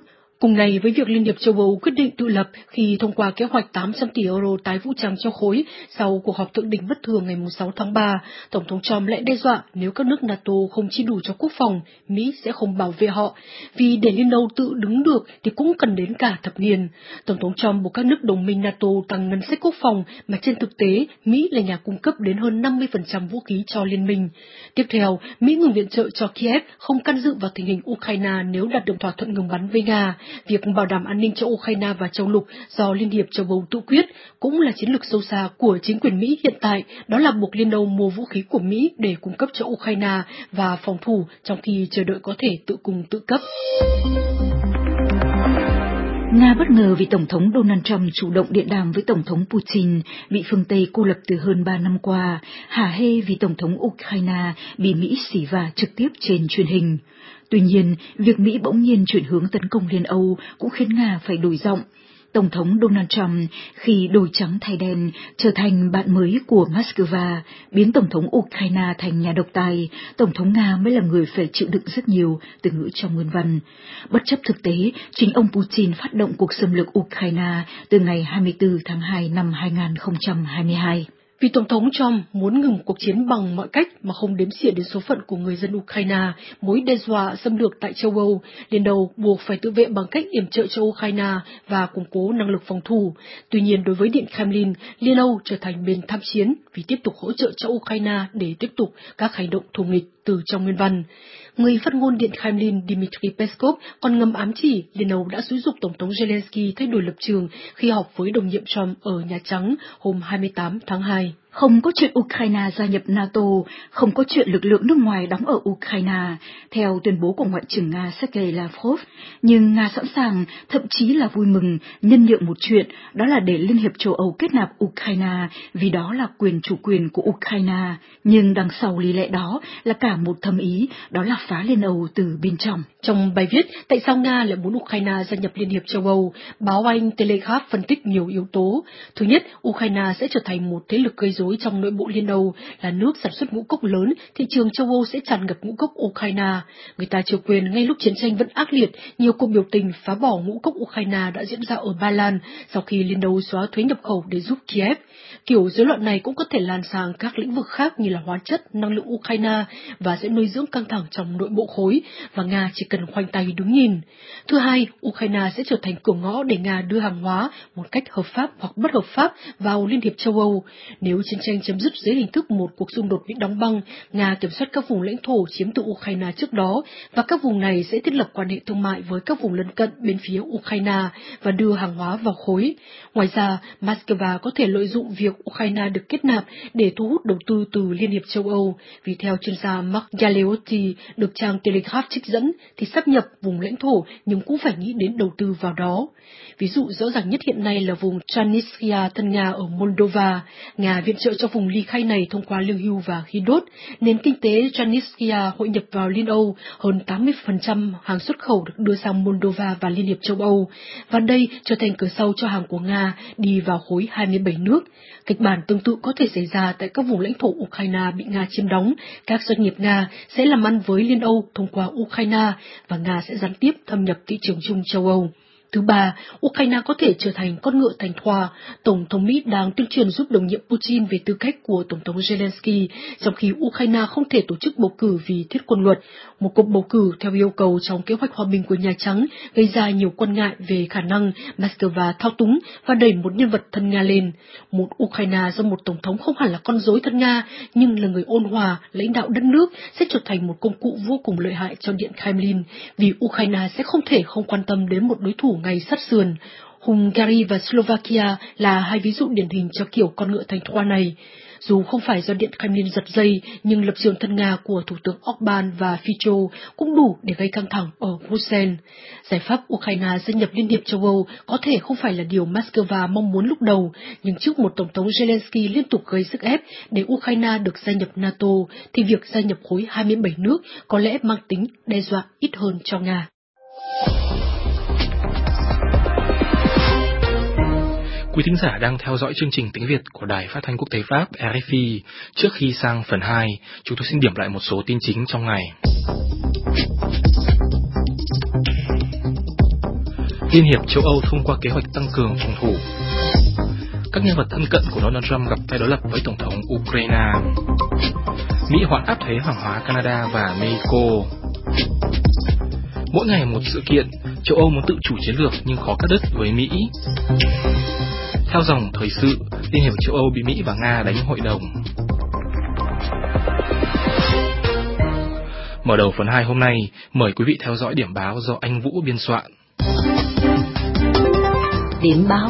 Cùng ngày với việc Liên hiệp châu Âu quyết định tự lập khi thông qua kế hoạch tám trăm tỷ euro tái vũ trang cho khối sau cuộc họp thượng đỉnh bất thường ngày sáu tháng ba, Tổng thống Trump lại đe dọa nếu các nước NATO không chi đủ cho quốc phòng, Mỹ sẽ không bảo vệ họ, vì để Liên Âu tự đứng được thì cũng cần đến cả thập niên. Tổng thống Trump buộc các nước đồng minh NATO tăng ngân sách quốc phòng mà trên thực tế Mỹ là nhà cung cấp đến hơn năm mươi phần trăm vũ khí cho liên minh. Tiếp theo, Mỹ ngừng viện trợ cho Kiev, không can dự vào tình hình Ukraine nếu đạt được thỏa thuận ngừng bắn với Nga. Việc bảo đảm an ninh cho Ukraine và châu lục do Liên hiệp châu Âu tự quyết cũng là chiến lược sâu xa của chính quyền Mỹ hiện tại, đó là buộc Liên Âu mua vũ khí của Mỹ để cung cấp cho Ukraine và phòng thủ trong khi chờ đợi có thể tự cung tự cấp. Nga bất ngờ vì Tổng thống Donald Trump chủ động điện đàm với Tổng thống Putin, bị phương Tây cô lập từ hơn ba năm qua, hả hê vì Tổng thống Ukraine bị Mỹ xỉ vả trực tiếp trên truyền hình. Tuy nhiên, việc Mỹ bỗng nhiên chuyển hướng tấn công Liên Âu cũng khiến Nga phải đổi giọng. Tổng thống Donald Trump khi đổi trắng thay đen trở thành bạn mới của Moscow, biến Tổng thống Ukraine thành nhà độc tài, Tổng thống Nga mới là người phải chịu đựng rất nhiều từ ngữ trong nguyên văn. Bất chấp thực tế, chính ông Putin phát động cuộc xâm lược Ukraine từ ngày hai mươi tư tháng hai năm hai nghìn không trăm hai mươi hai. Vì Tổng thống Trump muốn ngừng cuộc chiến bằng mọi cách mà không đếm xỉa đến số phận của người dân Ukraine, mối đe dọa xâm lược tại châu Âu, Liên Âu buộc phải tự vệ bằng cách yểm trợ cho Ukraine và củng cố năng lực phòng thủ. Tuy nhiên, đối với Điện Kremlin, Liên Âu trở thành bên tham chiến vì tiếp tục hỗ trợ cho Ukraine để tiếp tục các hành động thù nghịch từ trong nguyên văn. Người phát ngôn Điện Kremlin Dmitry Peskov còn ngầm ám chỉ Liên Âu đã xúi giục Tổng thống Zelensky thay đổi lập trường khi họp với đồng nhiệm Trump ở Nhà Trắng hôm hai mươi tám tháng hai. Không có chuyện Ukraine gia nhập NATO, không có chuyện lực lượng nước ngoài đóng ở Ukraine, theo tuyên bố của Ngoại trưởng Nga Sergei Lavrov, nhưng Nga sẵn sàng, thậm chí là vui mừng, nhân nhượng một chuyện, đó là để Liên hiệp châu Âu kết nạp Ukraine, vì đó là quyền chủ quyền của Ukraine. Nhưng đằng sau lý lẽ đó là cả một thâm ý, đó là phá Liên Âu từ bên trong. Trong bài viết Tại sao Nga lại muốn Ukraine gia nhập Liên hiệp châu Âu, báo Anh Telegraph phân tích nhiều yếu tố. Thứ nhất, Ukraine sẽ trở thành một thế lực gây rối trong nội bộ Liên Âu, là nước sản xuất ngũ cốc lớn, thị trường châu Âu sẽ tràn ngập ngũ cốc Ukraine. Người ta chưa quên, ngay lúc chiến tranh vẫn ác liệt, nhiều cuộc biểu tình phá bỏ ngũ cốc Ukraine đã diễn ra ở Ba Lan sau khi Liên Âu xóa thuế nhập khẩu để giúp Kiev. Kiểu rối loạn này cũng có thể lan sang các lĩnh vực khác như là hóa chất, năng lượng Ukraine và sẽ nuôi dưỡng căng thẳng trong nội bộ khối, và Nga chỉ cần khoanh tay đứng nhìn. Thứ hai, Ukraine sẽ trở thành cửa ngõ để Nga đưa hàng hóa một cách hợp pháp hoặc bất hợp pháp vào Liên hiệp châu Âu. Nếu chiến tranh chấm dứt dưới hình thức một cuộc xung đột bị đóng băng, Nga kiểm soát các vùng lãnh thổ chiếm từ Ukraine trước đó, và các vùng này sẽ thiết lập quan hệ thương mại với các vùng lân cận bên phía Ukraine và đưa hàng hóa vào khối. Ngoài ra, Moscow có thể lợi dụng việc Ukraine được kết nạp để thu hút đầu tư từ Liên hiệp châu Âu, vì theo chuyên gia Mark Galeotti được trang Telegraph trích dẫn thì sáp nhập vùng lãnh thổ nhưng cũng phải nghĩ đến đầu tư vào đó. Ví dụ rõ ràng nhất hiện nay là vùng Transnistria thân Nga ở Moldova. Nga viện trợ cho vùng ly khai này thông qua lương hưu và khí đốt. Nền kinh tế Transnistria hội nhập vào Liên Âu, hơn tám mươi phần trăm hàng xuất khẩu được đưa sang Moldova và Liên hiệp châu Âu, và đây trở thành cửa sau cho hàng của Nga đi vào khối hai mươi bảy nước. Kịch bản tương tự có thể xảy ra tại các vùng lãnh thổ Ukraine bị Nga chiếm đóng. Các doanh nghiệp Nga sẽ làm ăn với Liên Âu thông qua Ukraine, và Nga sẽ gián tiếp thâm nhập thị trường chung châu Âu. Thứ ba, Ukraine có thể trở thành con ngựa thành thoa. Tổng thống Mỹ đang tuyên truyền giúp đồng nhiệm Putin về tư cách của Tổng thống Zelensky, trong khi Ukraine không thể tổ chức bầu cử vì thiết quân luật. Một cuộc bầu cử theo yêu cầu trong kế hoạch hòa bình của Nhà Trắng gây ra nhiều quan ngại về khả năng Moscow thao túng và đẩy một nhân vật thân Nga lên. Một Ukraine do một tổng thống không hẳn là con rối thân Nga, nhưng là người ôn hòa, lãnh đạo đất nước, sẽ trở thành một công cụ vô cùng lợi hại cho Điện Kremlin, vì Ukraine sẽ không thể không quan tâm đến một đối thủ ngay sát sườn. Hungary và Slovakia là hai ví dụ điển hình cho kiểu con ngựa thành thoa này. Dù không phải do Điện Kremlin giật dây, nhưng lập trường thân Nga của Thủ tướng Orbán và Fico cũng đủ để gây căng thẳng ở Bruxelles. Giải pháp Ukraine gia nhập Liên hiệp châu Âu có thể không phải là điều Moscow mong muốn lúc đầu, nhưng trước một Tổng thống Zelensky liên tục gây sức ép để Ukraine được gia nhập NATO, thì việc gia nhập khối hai mươi bảy nước có lẽ mang tính đe dọa ít hơn cho Nga. Quý thính giả đang theo dõi chương trình tiếng Việt của Đài Phát thanh Quốc tế Pháp R F I. Trước khi sang phần hai, chúng tôi xin điểm lại một số tin chính trong ngày. Liên hiệp châu Âu thông qua kế hoạch tăng cường phòng thủ. Các nhân vật thân cận của Donald Trump gặp phe đối lập với Tổng thống Ukraine. Mỹ hoãn áp thuế hàng hóa Canada và Mexico. Mỗi ngày một sự kiện, châu Âu muốn tự chủ chiến lược nhưng khó cắt đứt với Mỹ. Theo dòng thời sự, Liên hiệp châu Âu bị Mỹ và Nga đánh hội đồng. Mở đầu phần hai hôm nay, mời quý vị theo dõi điểm báo do anh Vũ biên soạn. Điểm báo.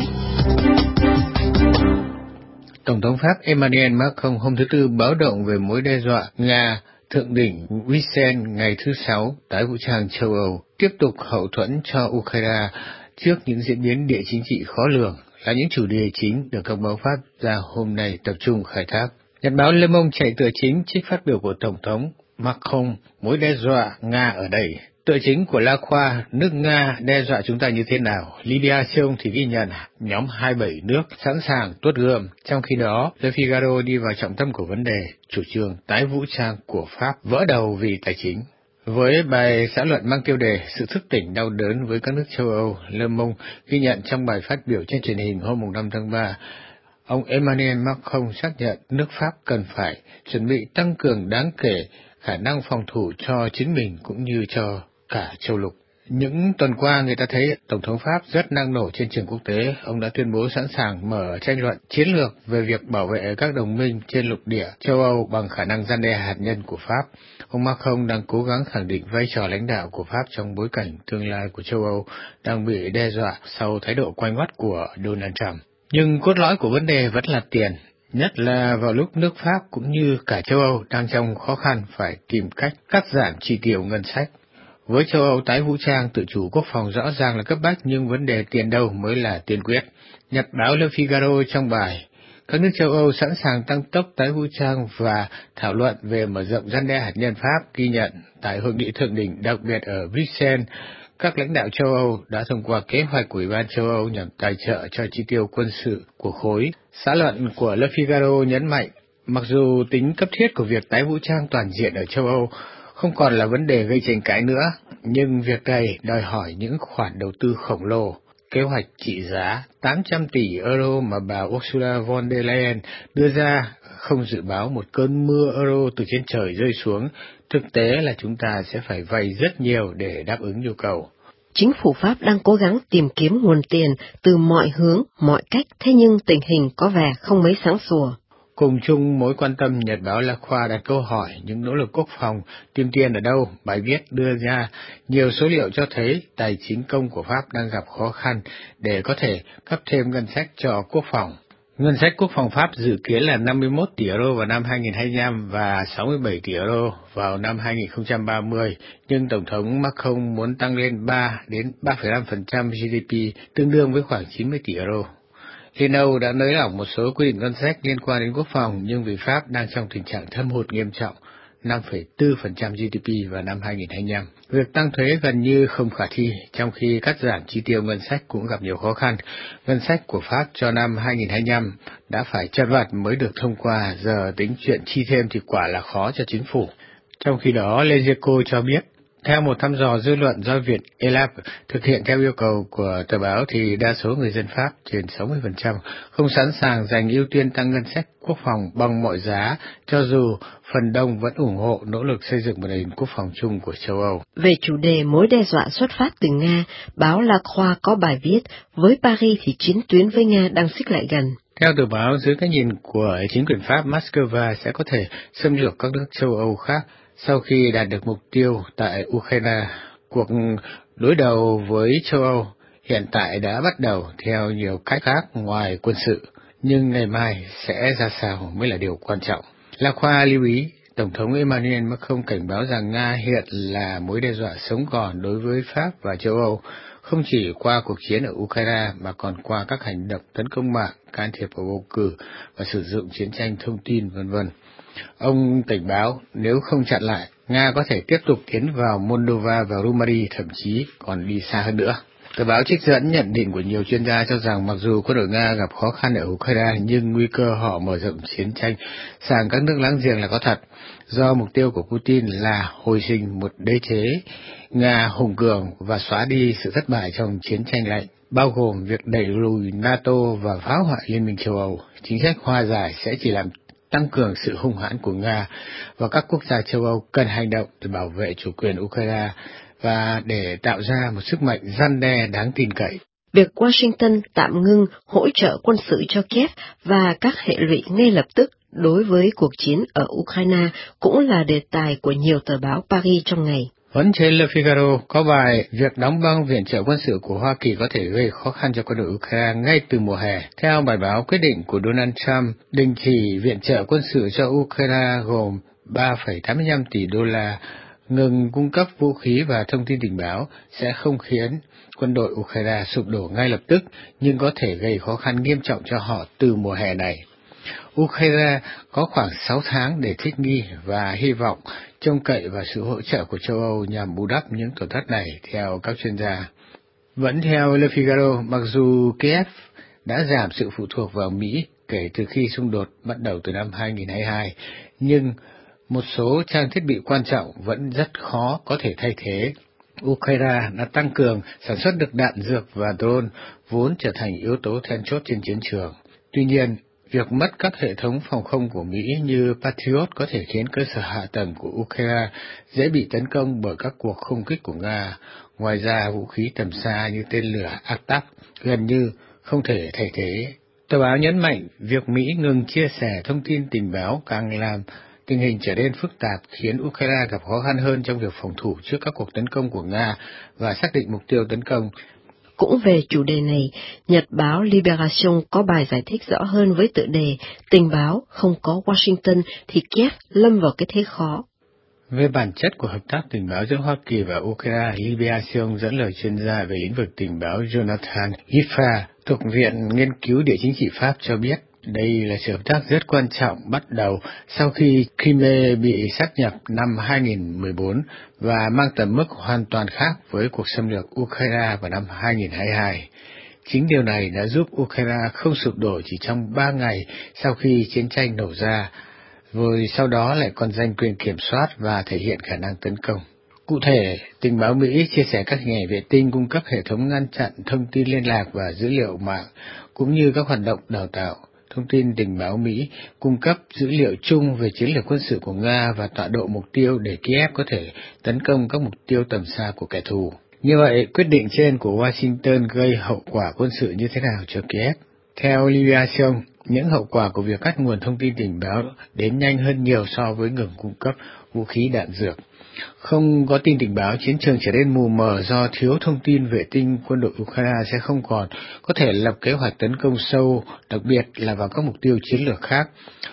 Tổng thống Pháp Emmanuel Macron hôm thứ Tư báo động về mối đe dọa Nga. Thượng đỉnh Bruxelles ngày thứ Sáu, tái vũ trang châu Âu tiếp tục hậu thuẫn cho Ukraine trước những diễn biến địa chính trị khó lường là những chủ đề chính được các báo Pháp ra hôm nay tập trung khai thác. Nhật báo Le Monde chạy tựa chính trích phát biểu của Tổng thống Macron, mối đe dọa Nga ở đây. Tựa chính của La Croix, nước Nga đe dọa chúng ta như thế nào? Libya siêu thì ghi nhận nhóm hai mươi bảy nước sẵn sàng tuốt gươm. Trong khi đó, Le Figaro đi vào trọng tâm của vấn đề, chủ trương tái vũ trang của Pháp vỡ đầu vì tài chính. Với bài xã luận mang tiêu đề sự thức tỉnh đau đớn với các nước châu Âu, Le Monde ghi nhận trong bài phát biểu trên truyền hình hôm năm tháng ba, ông Emmanuel Macron xác nhận nước Pháp cần phải chuẩn bị tăng cường đáng kể khả năng phòng thủ cho chính mình cũng như cho cả châu lục. Những tuần qua người ta thấy Tổng thống Pháp rất năng nổ trên trường quốc tế. Ông đã tuyên bố sẵn sàng mở tranh luận chiến lược về việc bảo vệ các đồng minh trên lục địa châu Âu bằng khả năng răn đe hạt nhân của Pháp. Ông Macron đang cố gắng khẳng định vai trò lãnh đạo của Pháp trong bối cảnh tương lai của châu Âu đang bị đe dọa sau thái độ quay ngoắt của Donald Trump. Nhưng cốt lõi của vấn đề vẫn là tiền, nhất là vào lúc nước Pháp cũng như cả châu Âu đang trong khó khăn phải tìm cách cắt giảm chi tiêu ngân sách. Với châu Âu, tái vũ trang tự chủ quốc phòng rõ ràng là cấp bách, nhưng vấn đề tiền đâu mới là tiên quyết. Nhật báo Le Figaro trong bài các nước châu Âu sẵn sàng tăng tốc tái vũ trang và thảo luận về mở rộng răn đe hạt nhân Pháp ghi nhận tại hội nghị thượng đỉnh đặc biệt ở Bruxelles, các lãnh đạo châu Âu đã thông qua kế hoạch của Ủy ban châu Âu nhằm tài trợ cho chi tiêu quân sự của khối. Xã luận của Le Figaro nhấn mạnh, mặc dù tính cấp thiết của việc tái vũ trang toàn diện ở châu Âu không còn là vấn đề gây tranh cãi nữa, nhưng việc này đòi hỏi những khoản đầu tư khổng lồ. Kế hoạch trị giá tám trăm tỷ euro mà bà Ursula von der Leyen đưa ra không dự báo một cơn mưa euro từ trên trời rơi xuống. Thực tế là chúng ta sẽ phải vay rất nhiều để đáp ứng nhu cầu. Chính phủ Pháp đang cố gắng tìm kiếm nguồn tiền từ mọi hướng, mọi cách, thế nhưng tình hình có vẻ không mấy sáng sủa. Cùng chung mối quan tâm, Nhật báo La Croix đặt câu hỏi những nỗ lực quốc phòng tìm tiền ở đâu. Bài viết đưa ra nhiều số liệu cho thấy tài chính công của Pháp đang gặp khó khăn để có thể cấp thêm ngân sách cho quốc phòng. Ngân sách quốc phòng Pháp dự kiến là năm mươi mốt tỷ euro vào năm hai nghìn không trăm hai mươi lăm và sáu mươi bảy tỷ euro vào năm hai nghìn không trăm ba mươi, nhưng Tổng thống Macron muốn tăng lên ba đến ba phẩy năm phần trăm giê đê pê, tương đương với khoảng chín mươi tỷ euro. Liên Âu đã nới lỏng một số quy định ngân sách liên quan đến quốc phòng, nhưng vì Pháp đang trong tình trạng thâm hụt nghiêm trọng, năm phẩy bốn phần trăm giê đê pê vào năm hai nghìn không trăm hai mươi lăm. Việc tăng thuế gần như không khả thi, trong khi cắt giảm chi tiêu ngân sách cũng gặp nhiều khó khăn. Ngân sách của Pháp cho năm hai nghìn không trăm hai mươi lăm đã phải chật vật mới được thông qua, giờ tính chuyện chi thêm thì quả là khó cho chính phủ. Trong khi đó, Les Echos cho biết, theo một thăm dò dư luận do Việt Elab thực hiện theo yêu cầu của tờ báo thì đa số người dân Pháp trên sáu mươi phần trăm không sẵn sàng dành ưu tiên tăng ngân sách quốc phòng bằng mọi giá, cho dù phần đông vẫn ủng hộ nỗ lực xây dựng một nền quốc phòng chung của châu Âu. Về chủ đề mối đe dọa xuất phát từ Nga, báo La Croix có bài viết, với Paris thì chiến tuyến với Nga đang xích lại gần. Theo tờ báo, dưới cái nhìn của chính quyền Pháp, Moscow sẽ có thể xâm lược các nước châu Âu khác sau khi đạt được mục tiêu tại Ukraine. Cuộc đối đầu với châu Âu hiện tại đã bắt đầu theo nhiều cách khác ngoài quân sự, nhưng ngày mai sẽ ra sao mới là điều quan trọng. La Croix lưu ý, Tổng thống Emmanuel Macron cảnh báo rằng Nga hiện là mối đe dọa sống còn đối với Pháp và châu Âu, không chỉ qua cuộc chiến ở Ukraine mà còn qua các hành động tấn công mạng, can thiệp vào bầu cử và sử dụng chiến tranh thông tin, vân vân. Ông cảnh báo nếu không chặn lại, Nga có thể tiếp tục tiến vào Moldova và Romania, thậm chí còn đi xa hơn nữa. Tờ báo trích dẫn nhận định của nhiều chuyên gia cho rằng mặc dù quân đội Nga gặp khó khăn ở Ukraine nhưng nguy cơ họ mở rộng chiến tranh sang các nước láng giềng là có thật, do mục tiêu của Putin là hồi sinh một đế chế Nga hùng cường và xóa đi sự thất bại trong chiến tranh lạnh, bao gồm việc đẩy lùi NATO và phá hoại Liên minh châu Âu. Chính sách hòa giải sẽ chỉ làm tăng cường sự hung hãn của Nga, và các quốc gia châu Âu cần hành động để bảo vệ chủ quyền Ukraine và để tạo ra một sức mạnh răn đe đáng tin cậy. Việc Washington tạm ngưng hỗ trợ quân sự cho Kiev và các hệ lụy ngay lập tức đối với cuộc chiến ở Ukraine cũng là đề tài của nhiều tờ báo Paris trong ngày. Vẫn trên Le Figaro có bài việc đóng băng viện trợ quân sự của Hoa Kỳ có thể gây khó khăn cho quân đội Ukraine ngay từ mùa hè. Theo bài báo, quyết định của Donald Trump đình chỉ viện trợ quân sự cho Ukraine gồm ba phẩy tám mươi lăm tỷ đô la, ngừng cung cấp vũ khí và thông tin tình báo sẽ không khiến quân đội Ukraine sụp đổ ngay lập tức, nhưng có thể gây khó khăn nghiêm trọng cho họ từ mùa hè này. Ukraine có khoảng sáu tháng để thích nghi và hy vọng trông cậy vào sự hỗ trợ của châu Âu nhằm bù đắp những tổn thất này, theo các chuyên gia. Vẫn theo Le Figaro, mặc dù Kiev đã giảm sự phụ thuộc vào Mỹ kể từ khi xung đột bắt đầu từ năm hai nghìn không trăm hai mươi hai, nhưng một số trang thiết bị quan trọng vẫn rất khó có thể thay thế. Ukraine đã tăng cường sản xuất được đạn dược và drone, vốn trở thành yếu tố then chốt trên chiến trường. Tuy nhiên, việc mất các hệ thống phòng không của Mỹ như Patriot có thể khiến cơ sở hạ tầng của Ukraine dễ bị tấn công bởi các cuộc không kích của Nga. Ngoài ra, vũ khí tầm xa như tên lửa Attack gần như không thể thay thế. Tờ báo nhấn mạnh việc Mỹ ngừng chia sẻ thông tin tình báo càng làm tình hình trở nên phức tạp, khiến Ukraine gặp khó khăn hơn trong việc phòng thủ trước các cuộc tấn công của Nga và xác định mục tiêu tấn công. Cũng về chủ đề này, nhật báo Libération có bài giải thích rõ hơn với tựa đề "Tình báo không có Washington thì Kiev lâm vào cái thế khó". Về bản chất của hợp tác tình báo giữa Hoa Kỳ và Ukraine, Libération dẫn lời chuyên gia về lĩnh vực tình báo Jonathan Giffard thuộc Viện Nghiên cứu Địa chính trị Pháp cho biết, đây là sự hợp tác rất quan trọng bắt đầu sau khi Crimea bị sáp nhập năm hai nghìn không trăm mười bốn và mang tầm mức hoàn toàn khác với cuộc xâm lược Ukraine vào năm hai nghìn không trăm hai mươi hai. Chính điều này đã giúp Ukraine không sụp đổ chỉ trong ba ngày sau khi chiến tranh nổ ra, rồi sau đó lại còn giành quyền kiểm soát và thể hiện khả năng tấn công. Cụ thể, tình báo Mỹ chia sẻ các hình ảnh vệ tinh cung cấp hệ thống ngăn chặn thông tin liên lạc và dữ liệu mạng, cũng như các hoạt động đào tạo. Thông tin tình báo Mỹ cung cấp dữ liệu chung về chiến lược quân sự của Nga và tọa độ mục tiêu để Kiev có thể tấn công các mục tiêu tầm xa của kẻ thù. Như vậy, quyết định trên của Washington gây hậu quả quân sự như thế nào cho Kiev? Theo Libération, những hậu quả của việc cắt nguồn thông tin tình báo đến nhanh hơn nhiều so với ngừng cung cấp vũ khí đạn dược. Không có tin tình báo, chiến trường trở nên mù mờ do thiếu thông tin vệ tinh, quân đội Ukraine sẽ không còn có thể lập kế hoạch tấn công sâu, đặc biệt là vào các mục tiêu chiến lược khác.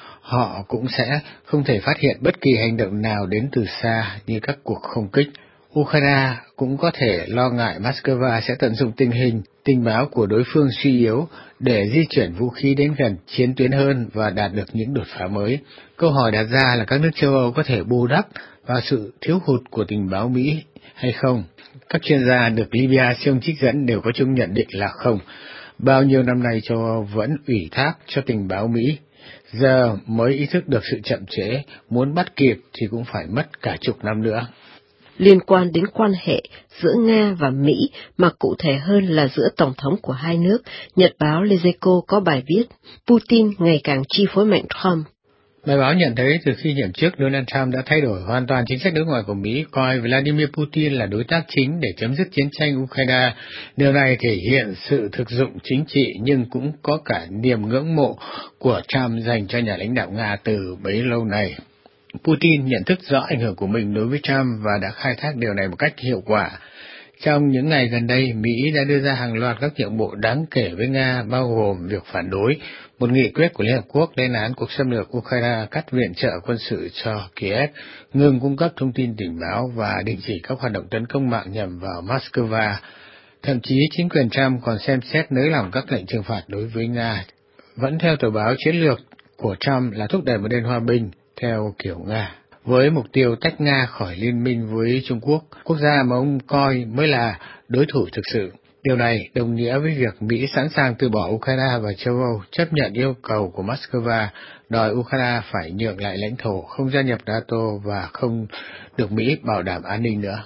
Họ cũng sẽ không thể phát hiện bất kỳ hành động nào đến từ xa như các cuộc không kích. Ukraine cũng có thể lo ngại Moscow sẽ tận dụng tình hình tình báo của đối phương suy yếu để di chuyển vũ khí đến gần chiến tuyến hơn và đạt được những đột phá mới. Câu hỏi đặt ra là các nước châu Âu có thể bù đắp vào sự thiếu hụt của tình báo Mỹ hay không? Các chuyên gia được Libération trích dẫn đều có chung nhận định là không. Bao nhiêu năm nay châu Âu vẫn ủy thác cho tình báo Mỹ, giờ mới ý thức được sự chậm trễ, muốn bắt kịp thì cũng phải mất cả chục năm nữa. Liên quan đến quan hệ giữa Nga và Mỹ, mà cụ thể hơn là giữa Tổng thống của hai nước, nhật báo Les Echos có bài viết Putin ngày càng chi phối mạnh Trump. Bài báo nhận thấy từ khi nhậm chức, Donald Trump đã thay đổi hoàn toàn chính sách đối ngoại của Mỹ, coi Vladimir Putin là đối tác chính để chấm dứt chiến tranh Ukraine. Điều này thể hiện sự thực dụng chính trị nhưng cũng có cả niềm ngưỡng mộ của Trump dành cho nhà lãnh đạo Nga từ bấy lâu nay. Putin nhận thức rõ ảnh hưởng của mình đối với Trump và đã khai thác điều này một cách hiệu quả. Trong những ngày gần đây, Mỹ đã đưa ra hàng loạt các nhượng bộ đáng kể với Nga, bao gồm việc phản đối một nghị quyết của Liên Hợp Quốc lên án cuộc xâm lược Ukraine, cắt viện trợ quân sự cho Kiev, ngừng cung cấp thông tin tình báo và đình chỉ các hoạt động tấn công mạng nhằm vào Moscow. Thậm chí chính quyền Trump còn xem xét nới lỏng các lệnh trừng phạt đối với Nga. Vẫn theo tờ báo, chiến lược của Trump là thúc đẩy một nền hòa bình theo kiểu Nga, với mục tiêu tách Nga khỏi liên minh với Trung Quốc, quốc gia mà ông coi mới là đối thủ thực sự. Điều này đồng nghĩa với việc Mỹ sẵn sàng từ bỏ Ukraine và châu Âu, chấp nhận yêu cầu của Moscow đòi Ukraine phải nhượng lại lãnh thổ, không gia nhập NATO và không được Mỹ bảo đảm an ninh nữa.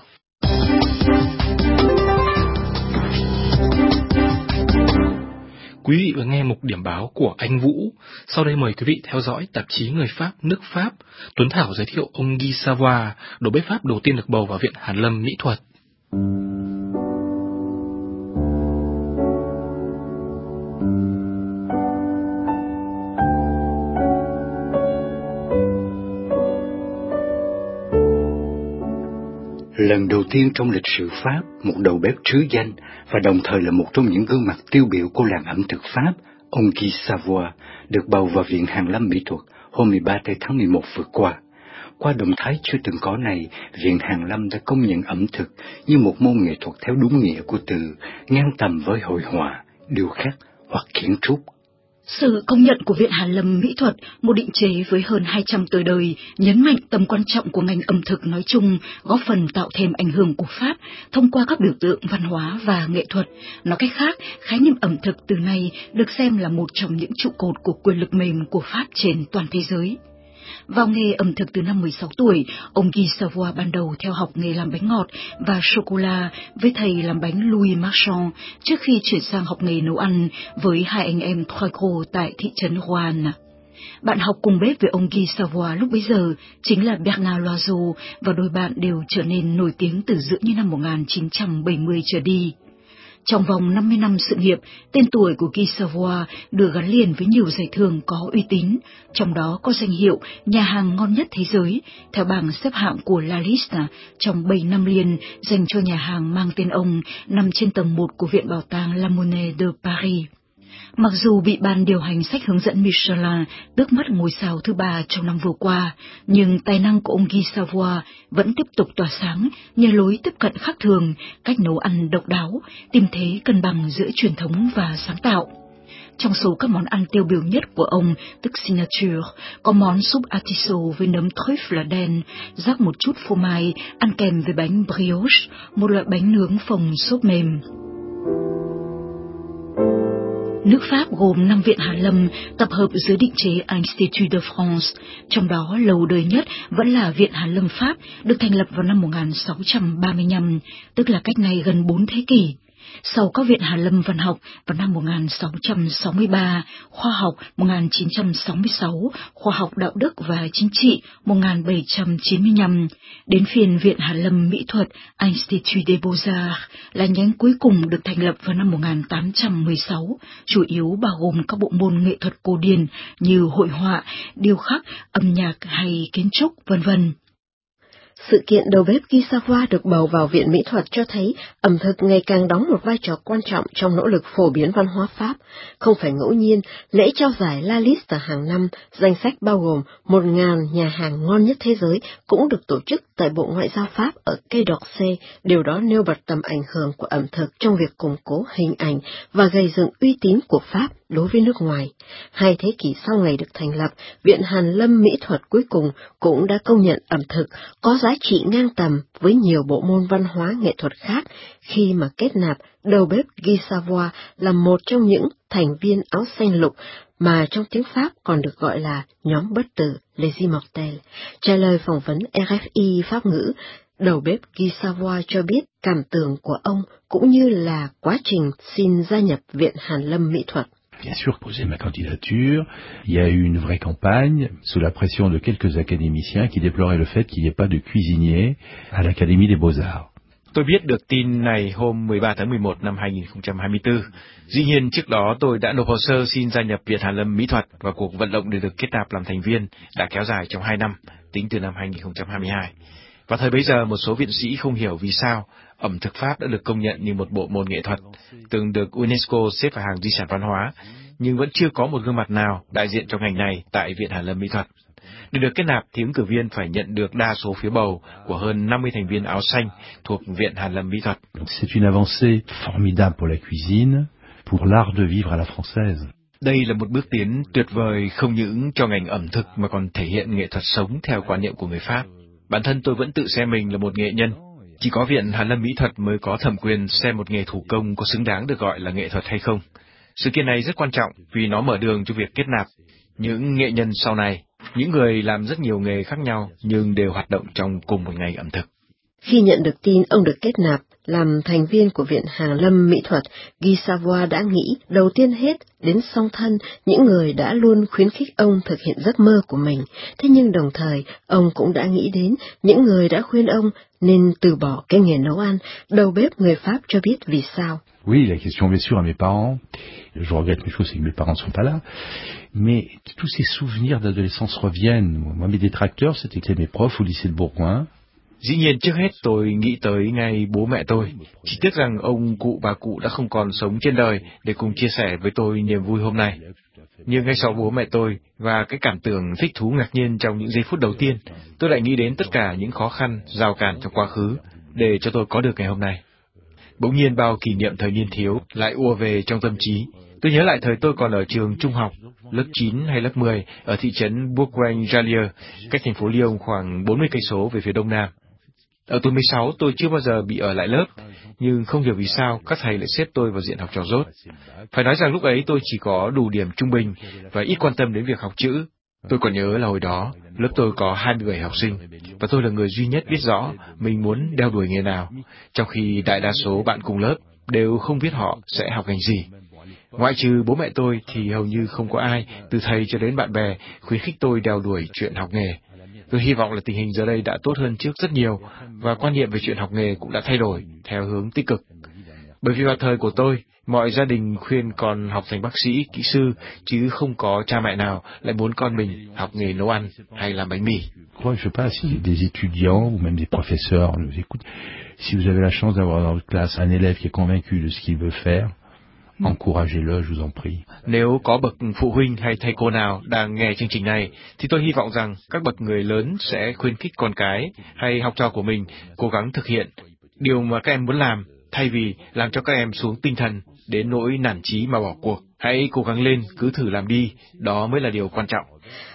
Quý vị vừa nghe mục điểm báo của anh Vũ. Sau đây mời quý vị theo dõi tạp chí Người Pháp nước Pháp. Tuấn Thảo giới thiệu ông Guy Savoy, đầu bếp Pháp đầu tiên được bầu vào Viện Hàn lâm Mỹ thuật. Lần đầu tiên trong lịch sử Pháp, một đầu bếp trứ danh và đồng thời là một trong những gương mặt tiêu biểu của làng ẩm thực Pháp, ông Guy Savoy, được bầu vào Viện Hàn lâm Mỹ thuật hôm mười ba tháng mười một vừa qua. Qua động thái chưa từng có này, Viện Hàn lâm đã công nhận ẩm thực như một môn nghệ thuật theo đúng nghĩa của từ, ngang tầm với hội họa, điêu khắc hoặc kiến trúc. Sự công nhận của Viện Hàn lâm Mỹ thuật, một định chế với hơn hai trăm tuổi đời, nhấn mạnh tầm quan trọng của ngành ẩm thực nói chung, góp phần tạo thêm ảnh hưởng của Pháp thông qua các biểu tượng văn hóa và nghệ thuật. Nói cách khác, khái niệm ẩm thực từ nay được xem là một trong những trụ cột của quyền lực mềm của Pháp trên toàn thế giới. Vào nghề ẩm thực từ năm mười sáu tuổi, ông Guy Savoy ban đầu theo học nghề làm bánh ngọt và sô-cô-la với thầy làm bánh Louis Marchand trước khi chuyển sang học nghề nấu ăn với hai anh em Troyco tại thị trấn Roanne. Bạn học cùng bếp với ông Guy Savoy lúc bấy giờ chính là Bernard Loiseau và đôi bạn đều trở nên nổi tiếng từ giữa những năm một nghìn chín trăm bảy mươi trở đi. Trong vòng năm mươi năm sự nghiệp, tên tuổi của Guy Savoy được gắn liền với nhiều giải thưởng có uy tín, trong đó có danh hiệu nhà hàng ngon nhất thế giới, theo bảng xếp hạng của La Liste trong bảy năm liền dành cho nhà hàng mang tên ông, nằm trên tầng một của Viện Bảo tàng La Monnaie de Paris. Mặc dù bị ban điều hành sách hướng dẫn Michelin tước mất ngôi sao thứ ba trong năm vừa qua, nhưng tài năng của ông Guy Savoy vẫn tiếp tục tỏa sáng nhờ lối tiếp cận khác thường, cách nấu ăn độc đáo, tìm thế cân bằng giữa truyền thống và sáng tạo. Trong số các món ăn tiêu biểu nhất của ông, tức signature, có món súp artichaut với nấm trüffle đen, rắc một chút phô mai, ăn kèm với bánh brioche, một loại bánh nướng phồng xốp mềm. Nước Pháp gồm năm viện hàn lâm tập hợp dưới định chế Institut de France, trong đó lâu đời nhất vẫn là Viện Hàn lâm Pháp, được thành lập vào năm một nghìn sáu trăm ba mươi lăm, tức là cách nay gần bốn thế kỷ. Sau các viện hàn lâm văn học vào năm một nghìn sáu trăm sáu mươi ba, khoa học một nghìn chín trăm sáu mươi sáu, khoa học đạo đức và chính trị một nghìn bảy trăm chín mươi lăm, đến phiên Viện Hàn lâm Mỹ thuật Institut des Beaux-Arts là nhánh cuối cùng được thành lập vào năm một nghìn tám trăm mười sáu, chủ yếu bao gồm các bộ môn nghệ thuật cổ điển như hội họa, điêu khắc, âm nhạc hay kiến trúc, vân vân. Sự kiện đầu bếp Guy Savoy được bầu vào Viện Mỹ thuật cho thấy ẩm thực ngày càng đóng một vai trò quan trọng trong nỗ lực phổ biến văn hóa Pháp. Không phải ngẫu nhiên, lễ trao giải La Liste hàng năm, danh sách bao gồm một nghìn nhà hàng ngon nhất thế giới cũng được tổ chức tại Bộ Ngoại giao Pháp ở Quai d'Orsay. Điều đó nêu bật tầm ảnh hưởng của ẩm thực trong việc củng cố hình ảnh và gây dựng uy tín của Pháp đối với nước ngoài. Hai thế kỷ sau ngày được thành lập, Viện Hàn lâm Mỹ thuật cuối cùng cũng đã công nhận ẩm thực có giá trị ngang tầm với nhiều bộ môn văn hóa nghệ thuật khác khi mà kết nạp đầu bếp Guy Savoy là một trong những thành viên áo xanh lục mà trong tiếng Pháp còn được gọi là nhóm bất tử Les Immortels. Trả lời phỏng vấn R F I Pháp ngữ, đầu bếp Guy Savoy cho biết cảm tưởng của ông cũng như là quá trình xin gia nhập Viện Hàn lâm Mỹ thuật. Bien sûr, poser ma candidature, il y a eu une vraie campagne sous la pression de quelques académiciens qui déploraient le fait qu'il n'y ait pas de cuisinier à l'Académie des Beaux-Arts. Tôi biết được tin này hôm mười ba tháng mười một năm hai nghìn không trăm hai mươi tư. Dĩ nhiên trước đó tôi đã nộp hồ sơ xin gia nhập Viện Hàn lâm Mỹ thuật và cuộc vận động để được kết nạp làm thành viên đã kéo dài trong hai năm, tính từ năm hai nghìn không trăm hai mươi hai. Và thời bấy giờ một số viện sĩ không hiểu vì sao ẩm thực Pháp đã được công nhận như một bộ môn nghệ thuật, từng được UNESCO xếp vào hàng di sản văn hóa, nhưng vẫn chưa có một gương mặt nào đại diện cho ngành này tại Viện Hàn lâm Mỹ thuật. Để được kết nạp thì ứng cử viên phải nhận được đa số phiếu bầu của hơn năm mươi thành viên áo xanh thuộc Viện Hàn lâm Mỹ thuật. C'est une avancée formidable pour la cuisine, pour l'art de vivre à la française. Đây là một bước tiến tuyệt vời không những cho ngành ẩm thực mà còn thể hiện nghệ thuật sống theo quan niệm của người Pháp. Bản thân tôi vẫn tự xem mình là một nghệ nhân. Chỉ có Viện Hàn lâm Mỹ thuật mới có thẩm quyền xem một nghề thủ công có xứng đáng được gọi là nghệ thuật hay không. Sự kiện này rất quan trọng vì nó mở đường cho việc kết nạp những nghệ nhân sau này, những người làm rất nhiều nghề khác nhau nhưng đều hoạt động trong cùng một ngành ẩm thực. Khi nhận được tin ông được kết nạp làm thành viên của Viện Hàn lâm Mỹ thuật, Guy Savoy đã nghĩ đầu tiên hết đến song thân, những người đã luôn khuyến khích ông thực hiện giấc mơ của mình. Thế nhưng đồng thời, ông cũng đã nghĩ đến những người đã khuyên ông nên từ bỏ cái nghề nấu ăn. Đầu bếp người Pháp cho biết vì sao. Oui, la question bien sûr à mes parents. Je regrette une chose, c'est que mes parents sont pas là. Mais tous ces souvenirs d'adolescence reviennent. Moi, mes détracteurs, c'était mes profs au lycée de Bourgoin. Dĩ nhiên trước hết tôi nghĩ tới ngay bố mẹ tôi. Chỉ tiếc rằng ông cụ bà cụ đã không còn sống trên đời để cùng chia sẻ với tôi niềm vui hôm nay. Nhưng ngay sau bố mẹ tôi và cái cảm tưởng thích thú ngạc nhiên trong những giây phút đầu tiên, tôi lại nghĩ đến tất cả những khó khăn, rào cản trong quá khứ để cho tôi có được ngày hôm nay. Bỗng nhiên bao kỷ niệm thời niên thiếu lại ùa về trong tâm trí. Tôi nhớ lại thời tôi còn ở trường trung học, lớp chín hay lớp mười ở thị trấn Bourgogne-Jallieu, cách thành phố Lyon khoảng bốn mươi cây số về phía đông nam. Ở tuổi mười sáu tôi chưa bao giờ bị ở lại lớp, nhưng không hiểu vì sao các thầy lại xếp tôi vào diện học trò dốt. Phải nói rằng lúc ấy tôi chỉ có đủ điểm trung bình và ít quan tâm đến việc học chữ. Tôi còn nhớ là hồi đó, lớp tôi có hai mươi bảy học sinh, và tôi là người duy nhất biết rõ mình muốn đeo đuổi nghề nào, trong khi đại đa số bạn cùng lớp đều không biết họ sẽ học ngành gì. Ngoại trừ bố mẹ tôi thì hầu như không có ai, từ thầy cho đến bạn bè, khuyến khích tôi đeo đuổi chuyện học nghề. Tôi hy vọng là tình hình giờ đây đã tốt hơn trước rất nhiều, và quan niệm về chuyện học nghề cũng đã thay đổi theo hướng tích cực. Bởi vì vào thời của tôi, mọi gia đình khuyên con học thành bác sĩ, kỹ sư, chứ không có cha mẹ nào lại muốn con mình học nghề nấu ăn hay làm bánh mì. Je sais pas si des étudiants ou même des professeurs nous écoutent. Si vous avez la chance d'avoir dans votre classe un élève qui est convaincu de ce qu'il veut faire, encouragez-le, je vous en prie. Nếu có bậc phụ huynh hay thầy cô nào đang nghe chương trình này, thì tôi hy vọng rằng các bậc người lớn sẽ khuyến khích con cái hay học trò của mình cố gắng thực hiện điều mà các em muốn làm, thay vì làm cho các em xuống tinh thần đến nỗi nản chí mà bỏ cuộc. Hãy cố gắng lên, cứ thử làm đi, đó mới là điều quan trọng.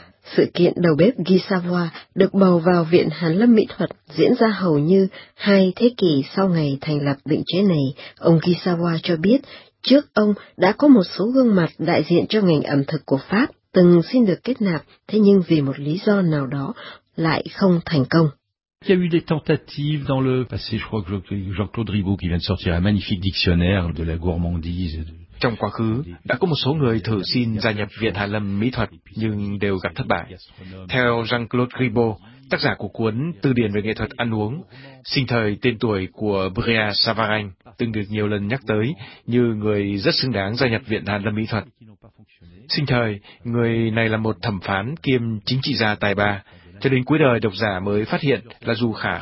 Sự kiện đầu bếp Guy Savoy được bầu vào Viện Hàn lâm Mỹ thuật diễn ra hầu như hai thế kỷ sau ngày thành lập định chế này. Ông Guy Savoy cho biết, trước ông đã có một số gương mặt đại diện cho ngành ẩm thực của Pháp từng xin được kết nạp, thế nhưng vì một lý do nào đó lại không thành công. Il y a eu des tentatives dans le passé, je crois que Jean-Claude Ribaud qui vient de sortir un magnifique dictionnaire de la gourmandise. Trong quá khứ, đã có một số người thử xin gia nhập Viện Hàn lâm Mỹ thuật nhưng đều gặp thất bại. Theo Jean-Claude Ribaud, tác giả của cuốn Từ điển về nghệ thuật ăn uống, sinh thời tên tuổi của Bria Savarin từng được nhiều lần nhắc tới như người rất xứng đáng gia nhập Viện Hàn lâm Mỹ thuật. Sinh thời, người này là một thẩm phán kiêm chính trị gia tài ba, cho đến cuối đời độc giả mới phát hiện là dù khá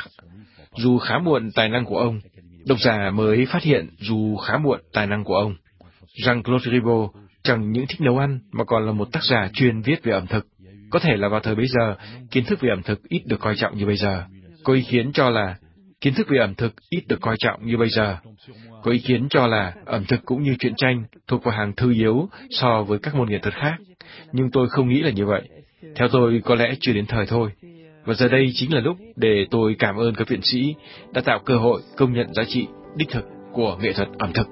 dù khá muộn tài năng của ông, độc giả mới phát hiện dù khá muộn tài năng của ông. Jean-Claude Ribaud chẳng những thích nấu ăn mà còn là một tác giả chuyên viết về ẩm thực. Có thể là vào thời bấy giờ, kiến thức về ẩm thực ít được coi trọng như bây giờ. Có ý kiến cho là kiến thức về ẩm thực ít được coi trọng như bây giờ. Có ý kiến cho là ẩm thực cũng như truyện tranh thuộc vào hàng thư yếu so với các môn nghệ thuật khác. Nhưng tôi không nghĩ là như vậy. Theo tôi, có lẽ chưa đến thời thôi. Và giờ đây chính là lúc để tôi cảm ơn các viện sĩ đã tạo cơ hội công nhận giá trị đích thực của nghệ thuật ẩm thực.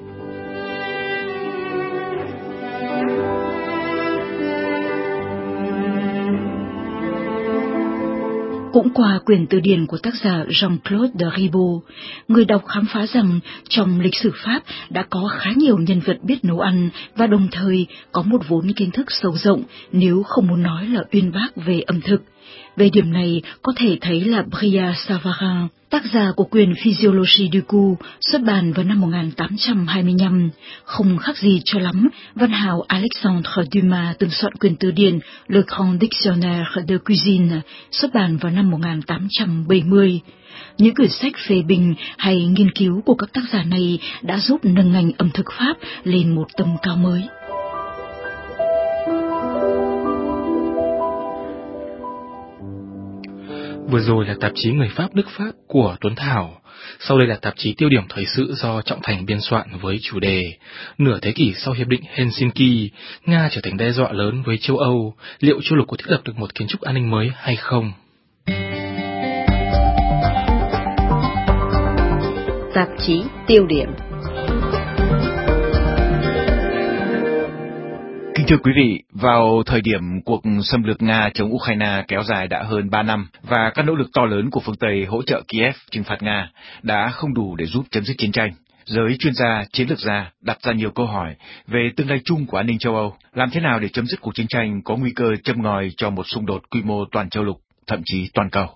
Cũng qua quyển từ điển của tác giả Jean-Claude de Ribaud, người đọc khám phá rằng trong lịch sử Pháp đã có khá nhiều nhân vật biết nấu ăn và đồng thời có một vốn kiến thức sâu rộng, nếu không muốn nói là uyên bác về ẩm thực. Về điểm này, có thể thấy là Bria Savarin, tác giả của quyển Physiologie du goût, xuất bản vào năm một nghìn tám trăm hai mươi lăm. Không khác gì cho lắm, văn hào Alexandre Dumas từng soạn quyển từ điển Le Grand Dictionnaire de Cuisine, xuất bản vào năm một nghìn tám trăm bảy mươi. Những quyển sách phê bình hay nghiên cứu của các tác giả này đã giúp nâng ngành ẩm thực Pháp lên một tầm cao mới. Vừa rồi là tạp chí Người Pháp nước Pháp của Tuấn Thảo. Sau đây là tạp chí Tiêu điểm thời sự do Trọng Thành biên soạn với chủ đề Nửa thế kỷ sau Hiệp định Helsinki, Nga trở thành đe dọa lớn với châu Âu, liệu châu lục có thiết lập được một kiến trúc an ninh mới hay không? tạp chí Tiêu điểm. Kính thưa quý vị, vào thời điểm cuộc xâm lược Nga chống Ukraine kéo dài đã hơn ba năm và các nỗ lực to lớn của phương Tây hỗ trợ Kiev trừng phạt Nga đã không đủ để giúp chấm dứt chiến tranh, giới chuyên gia, chiến lược gia đặt ra nhiều câu hỏi về tương lai chung của an ninh châu Âu, làm thế nào để chấm dứt cuộc chiến tranh có nguy cơ châm ngòi cho một xung đột quy mô toàn châu lục, thậm chí toàn cầu.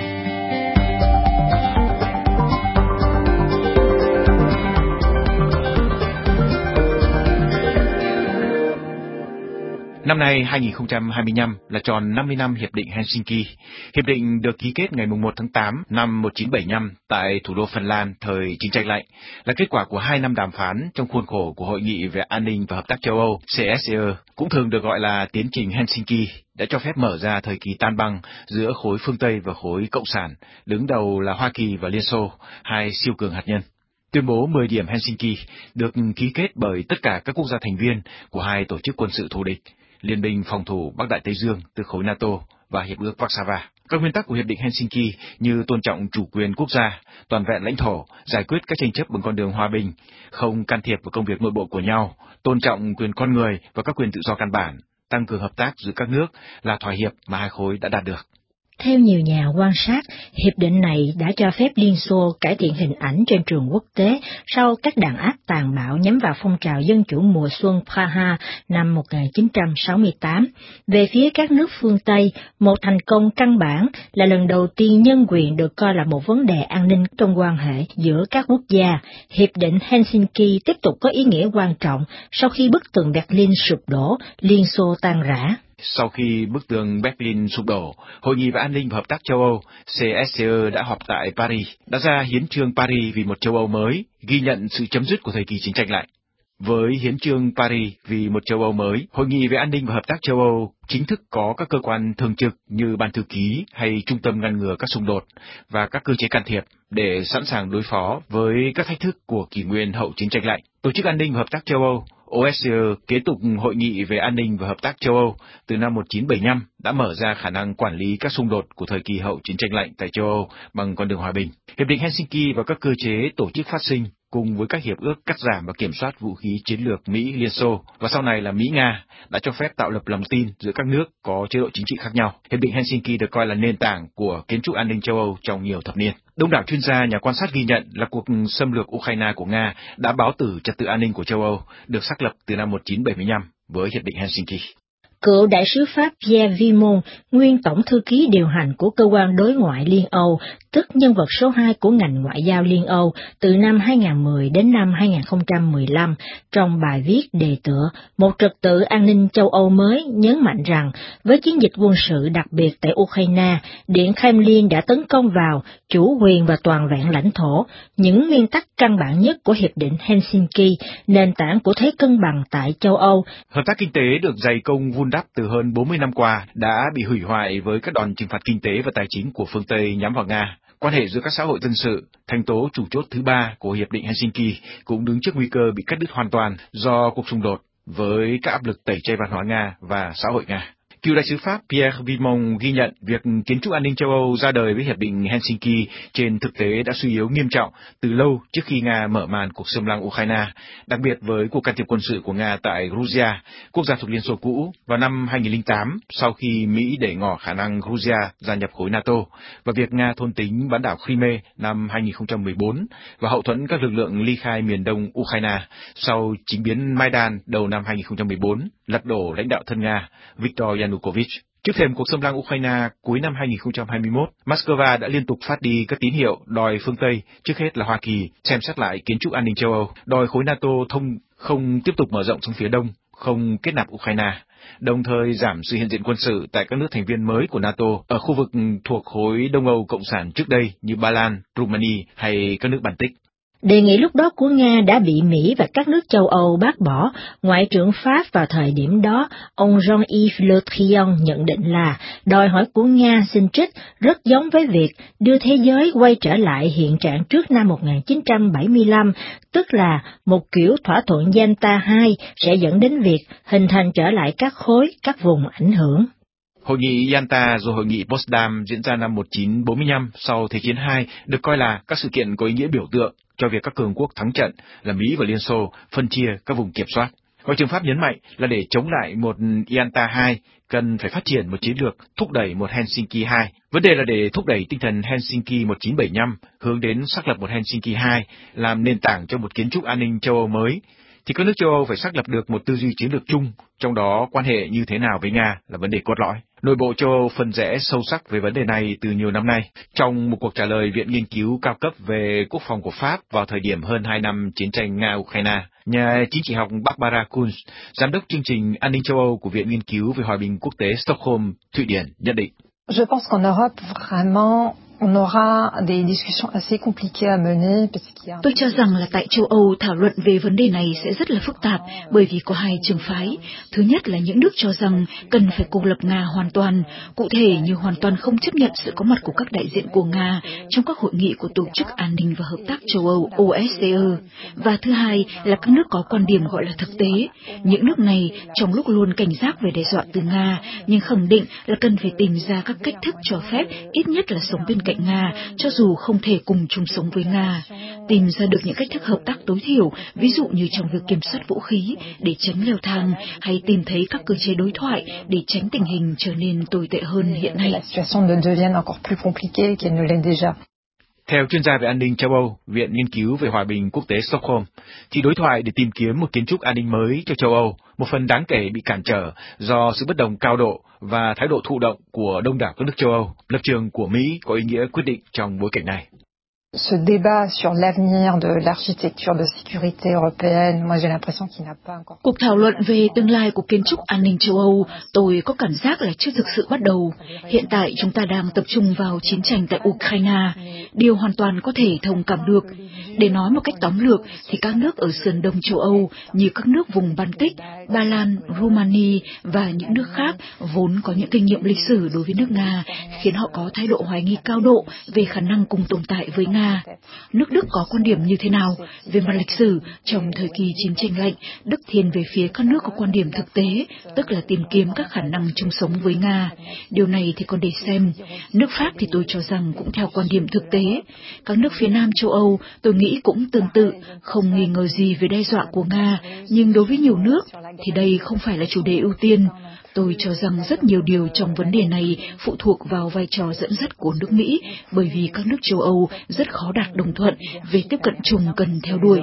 Năm nay hai nghìn không trăm hai mươi lăm là tròn năm mươi năm Hiệp định Helsinki. Hiệp định được ký kết ngày mùng một tháng tám năm một nghìn chín trăm bảy mươi lăm tại thủ đô Phần Lan thời chiến tranh lạnh, là kết quả của hai năm đàm phán trong khuôn khổ của Hội nghị về An ninh và Hợp tác châu Âu C S C E, cũng thường được gọi là Tiến trình Helsinki, đã cho phép mở ra thời kỳ tan băng giữa khối phương Tây và khối Cộng sản, đứng đầu là Hoa Kỳ và Liên Xô, hai siêu cường hạt nhân. Tuyên bố mười điểm Helsinki được ký kết bởi tất cả các quốc gia thành viên của hai tổ chức quân sự thù địch, Liên minh phòng thủ Bắc Đại Tây Dương từ khối NATO và Hiệp ước Warsaw. Các nguyên tắc của Hiệp định Helsinki như tôn trọng chủ quyền quốc gia, toàn vẹn lãnh thổ, giải quyết các tranh chấp bằng con đường hòa bình, không can thiệp vào công việc nội bộ của nhau, tôn trọng quyền con người và các quyền tự do căn bản, tăng cường hợp tác giữa các nước là thỏa hiệp mà hai khối đã đạt được. Theo nhiều nhà quan sát, hiệp định này đã cho phép Liên Xô cải thiện hình ảnh trên trường quốc tế sau các đàn áp tàn bạo nhắm vào phong trào dân chủ mùa xuân Praha năm một nghìn chín trăm sáu mươi tám. Về phía các nước phương Tây, một thành công căn bản là lần đầu tiên nhân quyền được coi là một vấn đề an ninh trong quan hệ giữa các quốc gia. Hiệp định Helsinki tiếp tục có ý nghĩa quan trọng sau khi bức tường Berlin sụp đổ, Liên Xô tan rã. Sau khi bức tường Berlin sụp đổ, Hội nghị về An ninh và Hợp tác châu Âu C S C E đã họp tại Paris, đã ra hiến chương Paris vì một châu Âu mới, ghi nhận sự chấm dứt của thời kỳ chiến tranh lạnh. Với hiến chương Paris vì một châu Âu mới, Hội nghị về An ninh và Hợp tác châu Âu chính thức có các cơ quan thường trực như Ban thư ký hay Trung tâm ngăn ngừa các xung đột và các cơ chế can thiệp để sẵn sàng đối phó với các thách thức của kỷ nguyên hậu chiến tranh lạnh. Tổ chức An ninh và Hợp tác châu Âu O S C E kế tục Hội nghị về An ninh và Hợp tác châu Âu từ năm một nghìn chín trăm bảy mươi lăm đã mở ra khả năng quản lý các xung đột của thời kỳ hậu chiến tranh lạnh tại châu Âu bằng con đường hòa bình. Hiệp định Helsinki và các cơ chế tổ chức phát sinh cùng với các hiệp ước cắt giảm và kiểm soát vũ khí chiến lược Mỹ-Liên Xô và sau này là Mỹ-Nga đã cho phép tạo lập lòng tin giữa các nước có chế độ chính trị khác nhau. Hiệp định Helsinki được coi là nền tảng của kiến trúc an ninh châu Âu trong nhiều thập niên. Đông đảo chuyên gia, nhà quan sát ghi nhận là cuộc xâm lược Ukraine của Nga đã báo tử trật tự an ninh của châu Âu, được xác lập từ năm một nghìn chín trăm bảy mươi lăm với Hiệp định Helsinki. Cựu đại sứ Pháp Pierre Vimont, nguyên tổng thư ký điều hành của cơ quan đối ngoại Liên Âu, tức nhân vật số hai của ngành ngoại giao Liên Âu từ năm hai nghìn không trăm mười đến năm hai nghìn không trăm mười lăm, trong bài viết đề tựa Một trật tự an ninh châu Âu mới, nhấn mạnh rằng với chiến dịch quân sự đặc biệt tại Ukraine, Điện Kremlin đã tấn công vào chủ quyền và toàn vẹn lãnh thổ, những nguyên tắc căn bản nhất của Hiệp định Helsinki, nền tảng của thế cân bằng tại châu Âu. Hợp tác kinh tế được dày công vun đắp từ hơn bốn mươi năm qua đã bị hủy hoại với các đòn trừng phạt kinh tế và tài chính của phương Tây nhắm vào Nga. Quan hệ giữa các xã hội dân sự, thành tố chủ chốt thứ ba của Hiệp định Helsinki, cũng đứng trước nguy cơ bị cắt đứt hoàn toàn do cuộc xung đột với các áp lực tẩy chay văn hóa Nga và xã hội Nga. Cựu đại sứ Pháp Pierre Vimont ghi nhận việc kiến trúc an ninh châu Âu ra đời với Hiệp định Helsinki trên thực tế đã suy yếu nghiêm trọng từ lâu trước khi Nga mở màn cuộc xâm lăng Ukraine, đặc biệt với cuộc can thiệp quân sự của Nga tại Georgia, quốc gia thuộc Liên Xô cũ, vào năm hai nghìn không trăm lẻ tám sau khi Mỹ để ngỏ khả năng Georgia gia nhập khối NATO, và việc Nga thôn tính bán đảo Crimea năm hai nghìn không trăm mười bốn và hậu thuẫn các lực lượng ly khai miền đông Ukraine sau chính biến Maidan đầu năm hai nghìn không trăm mười bốn, lật đổ lãnh đạo thân Nga Viktor Yanukovych. Trước thềm cuộc xâm lăng Ukraine cuối năm hai nghìn không trăm hai mươi mốt, Moscow đã liên tục phát đi các tín hiệu đòi phương Tây, trước hết là Hoa Kỳ, xem xét lại kiến trúc an ninh châu Âu, đòi khối NATO thông không tiếp tục mở rộng xuống phía đông, không kết nạp Ukraine, đồng thời giảm sự hiện diện quân sự tại các nước thành viên mới của NATO ở khu vực thuộc khối Đông Âu Cộng sản trước đây như Ba Lan, Rumani hay các nước Baltic. Đề nghị lúc đó của Nga đã bị Mỹ và các nước châu Âu bác bỏ. Ngoại trưởng Pháp vào thời điểm đó, ông Jean-Yves Le Drian nhận định là đòi hỏi của Nga xin trích rất giống với việc đưa thế giới quay trở lại hiện trạng trước năm một nghìn chín trăm bảy mươi lăm, tức là một kiểu thỏa thuận Yalta hai sẽ dẫn đến việc hình thành trở lại các khối, các vùng ảnh hưởng. Hội nghị Yalta rồi hội nghị Potsdam diễn ra năm một nghìn chín trăm bốn mươi lăm sau Thế chiến hai được coi là các sự kiện có ý nghĩa biểu tượng cho việc các cường quốc thắng trận là Mỹ và Liên Xô phân chia các vùng kiểm soát. Ngoại trưởng Pháp nhấn mạnh là để chống lại một Yalta hai, cần phải phát triển một chiến lược thúc đẩy một Helsinki hai. Vấn đề là để thúc đẩy tinh thần Helsinki một nghìn chín trăm bảy mươi lăm hướng đến xác lập một Helsinki hai, làm nền tảng cho một kiến trúc an ninh châu Âu mới, thì các nước châu Âu phải xác lập được một tư duy chiến lược chung, trong đó quan hệ như thế nào với Nga là vấn đề cốt lõi. Nội bộ châu Âu phân rẽ sâu sắc về vấn đề này từ nhiều năm nay. Trong một cuộc trả lời Viện Nghiên cứu cao cấp về quốc phòng của Pháp vào thời điểm hơn hai năm chiến tranh Nga-Ukraine, nhà chính trị học Barbara Kunz, giám đốc chương trình an ninh châu Âu của Viện Nghiên cứu về Hòa bình quốc tế Stockholm, Thụy Điển, nhận định. Je pense qu'en Europe, vraiment, on aura des discussions assez compliquées à mener. Tôi cho rằng là tại châu Âu thảo luận về vấn đề này sẽ rất là phức tạp bởi vì có hai trường phái. Thứ nhất là những nước cho rằng cần phải cô lập Nga hoàn toàn, cụ thể như hoàn toàn không chấp nhận sự có mặt của các đại diện của Nga trong các hội nghị của Tổ chức An ninh và Hợp tác châu Âu O S C E. Và thứ hai là các nước có quan điểm gọi là thực tế. Những nước này trong lúc luôn cảnh giác về đe dọa từ Nga nhưng khẳng định là cần phải tìm ra các cách thức cho phép ít nhất là sống bên cạnh Nga, cho dù không thể cùng chung sống với Nga. Tìm ra được những cách thức hợp tác tối thiểu, ví dụ như trong việc kiểm soát vũ khí để tránh leo thang, hay tìm thấy các cơ chế đối thoại để tránh tình hình trở nên tồi tệ hơn hiện nay. Theo chuyên gia về an ninh châu Âu, Viện Nghiên cứu về Hòa bình quốc tế Stockholm, thì đối thoại để tìm kiếm một kiến trúc an ninh mới cho châu Âu, một phần đáng kể bị cản trở do sự bất đồng cao độ và thái độ thụ động của đông đảo các nước châu Âu. Lập trường của Mỹ có ý nghĩa quyết định trong bối cảnh này. Ce débat sur l'avenir de l'architecture de sécurité européenne, moi j'ai l'impression qu'il n'a pas encore. Cuộc thảo luận về tương lai của kiến trúc an ninh châu Âu, tôi có cảm giác là chưa thực sự bắt đầu. Hiện tại chúng ta đang tập trung vào chiến tranh tại Ukraine, điều hoàn toàn có thể thông cảm được. Để nói một cách tóm lược thì các nước ở sườn đông châu Âu như các nước vùng Baltic, Ba Lan, Romania và những nước khác vốn có những kinh nghiệm lịch sử đối với nước Nga, khiến họ có thái độ hoài nghi cao độ về khả năng cùng tồn tại với Nga. Nước Đức có quan điểm như thế nào? Về mặt lịch sử, trong thời kỳ chiến tranh lạnh, Đức thiên về phía các nước có quan điểm thực tế, tức là tìm kiếm các khả năng chung sống với Nga. Điều này thì còn để xem. Nước Pháp thì tôi cho rằng cũng theo quan điểm thực tế. Các nước phía Nam châu Âu tôi nghĩ cũng tương tự, không nghi ngờ gì về đe dọa của Nga, nhưng đối với nhiều nước thì đây không phải là chủ đề ưu tiên. Tôi cho rằng rất nhiều điều trong vấn đề này phụ thuộc vào vai trò dẫn dắt của nước Mỹ, bởi vì các nước châu Âu rất khó đạt đồng thuận về tiếp cận chung cần theo đuổi.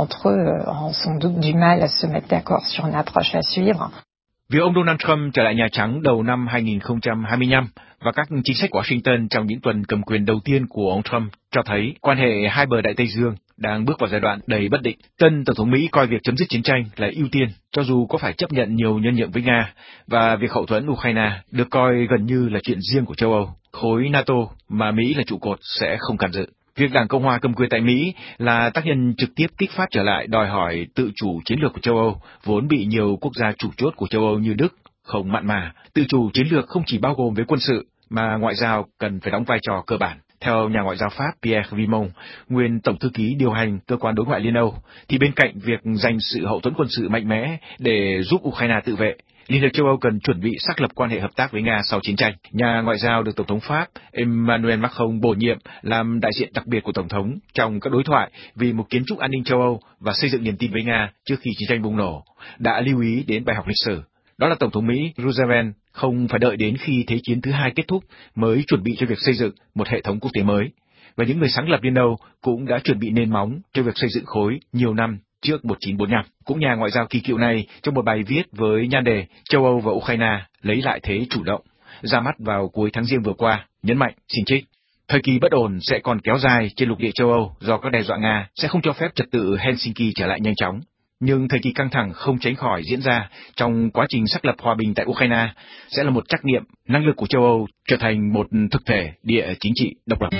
Việc ông Donald Trump trở lại Nhà Trắng đầu năm hai nghìn không trăm hai mươi lăm và các chính sách của Washington trong những tuần cầm quyền đầu tiên của ông Trump cho thấy quan hệ hai bờ Đại Tây Dương đang bước vào giai đoạn đầy bất định. Tân Tổng thống Mỹ coi việc chấm dứt chiến tranh là ưu tiên, cho dù có phải chấp nhận nhiều nhân nhượng với Nga, và việc hậu thuẫn Ukraine được coi gần như là chuyện riêng của châu Âu. Khối NATO mà Mỹ là trụ cột sẽ không can dự. Việc Đảng Cộng hòa cầm quyền tại Mỹ là tác nhân trực tiếp kích phát trở lại đòi hỏi tự chủ chiến lược của châu Âu, vốn bị nhiều quốc gia chủ chốt của châu Âu như Đức không mặn mà. Tự chủ chiến lược không chỉ bao gồm với quân sự, mà ngoại giao cần phải đóng vai trò cơ bản. Theo nhà ngoại giao Pháp Pierre Vimont, nguyên tổng thư ký điều hành cơ quan đối ngoại Liên Âu, thì bên cạnh việc dành sự hậu thuẫn quân sự mạnh mẽ để giúp Ukraine tự vệ, Liên hiệp châu Âu cần chuẩn bị xác lập quan hệ hợp tác với Nga sau chiến tranh. Nhà ngoại giao được Tổng thống Pháp Emmanuel Macron bổ nhiệm làm đại diện đặc biệt của Tổng thống trong các đối thoại vì một kiến trúc an ninh châu Âu và xây dựng niềm tin với Nga trước khi chiến tranh bùng nổ, đã lưu ý đến bài học lịch sử. Đó là Tổng thống Mỹ Roosevelt không phải đợi đến khi Thế chiến thứ hai kết thúc mới chuẩn bị cho việc xây dựng một hệ thống quốc tế mới. Và những người sáng lập Liên Âu cũng đã chuẩn bị nền móng cho việc xây dựng khối nhiều năm trước một nghìn chín trăm bốn mươi lăm. Cũng nhà ngoại giao kỳ cựu này trong một bài viết với nhan đề Châu Âu và Ukraine lấy lại thế chủ động, ra mắt vào cuối tháng Giêng vừa qua, nhấn mạnh, xin trích: thời kỳ bất ổn sẽ còn kéo dài trên lục địa châu Âu do các đe dọa Nga sẽ không cho phép trật tự Helsinki trở lại nhanh chóng. Nhưng thời kỳ căng thẳng không tránh khỏi diễn ra trong quá trình xác lập hòa bình tại Ukraine sẽ là một trắc nghiệm năng lực của châu Âu trở thành một thực thể địa chính trị độc lập.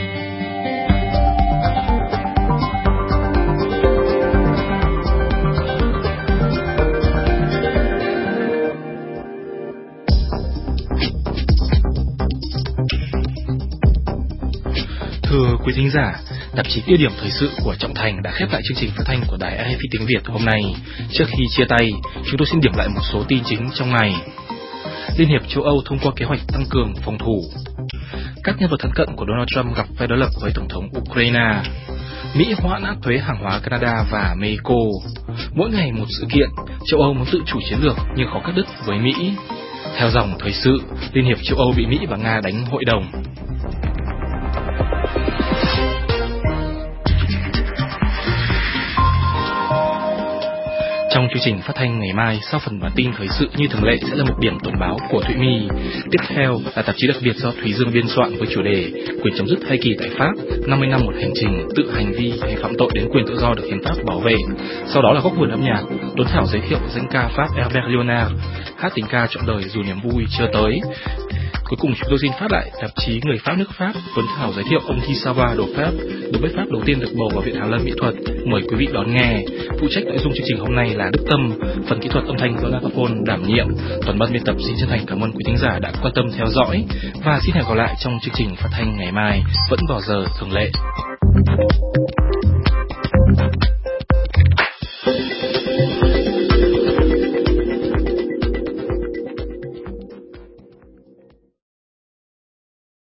Thưa quý thính giả, tạp chí Tiêu điểm thời sự của Trọng Thành đã khép lại chương trình phát thanh của đài rờ ép i tiếng Việt hôm nay. Trước khi chia tay, chúng tôi xin điểm lại một số tin chính trong ngày. Liên hiệp châu Âu thông qua kế hoạch tăng cường phòng thủ. Các nhân vật thân cận của Donald Trump gặp phe đối lập với Tổng thống Ukraine. Mỹ hoãn áp thuế hàng hóa Canada và Mexico. Mỗi ngày một sự kiện, châu Âu muốn tự chủ chiến lược nhưng khó cắt đứt với Mỹ. Theo dòng thời sự, Liên hiệp châu Âu bị Mỹ và Nga đánh hội đồng. Trong chương trình phát thanh ngày mai, sau phần bản tin thời sự như thường lệ sẽ là một điểm tổng báo của Thụy My. Tiếp theo là tạp chí đặc biệt do Thúy Dương biên soạn với chủ đề Quyền chấm dứt thai kỳ tại Pháp, năm mươi năm một hành trình tự hành vi hay phạm tội đến quyền tự do được hiến pháp bảo vệ. Sau đó là góc vườn âm nhạc, Tuấn Thảo giới thiệu danh ca Pháp Herbert Léonard, hát tình ca trọn đời dù niềm vui chưa tới. Cuối cùng chúng tôi xin phát lại tạp chí Người Pháp nước Pháp. Tuấn Thảo giới thiệu ông Guy Savoy đồ Pháp, đầu bếp Pháp đầu tiên được bầu vào Viện Hàn Lâm Mỹ thuật. Mời quý vị đón nghe. Phụ trách nội dung chương trình hôm nay là Đức Tâm, phần kỹ thuật âm thanh do Lapapone đảm nhiệm. Toàn ban biên tập xin chân thành cảm ơn quý thính giả đã quan tâm theo dõi và xin hẹn gặp lại trong chương trình phát thanh ngày mai vẫn vào giờ thường lệ.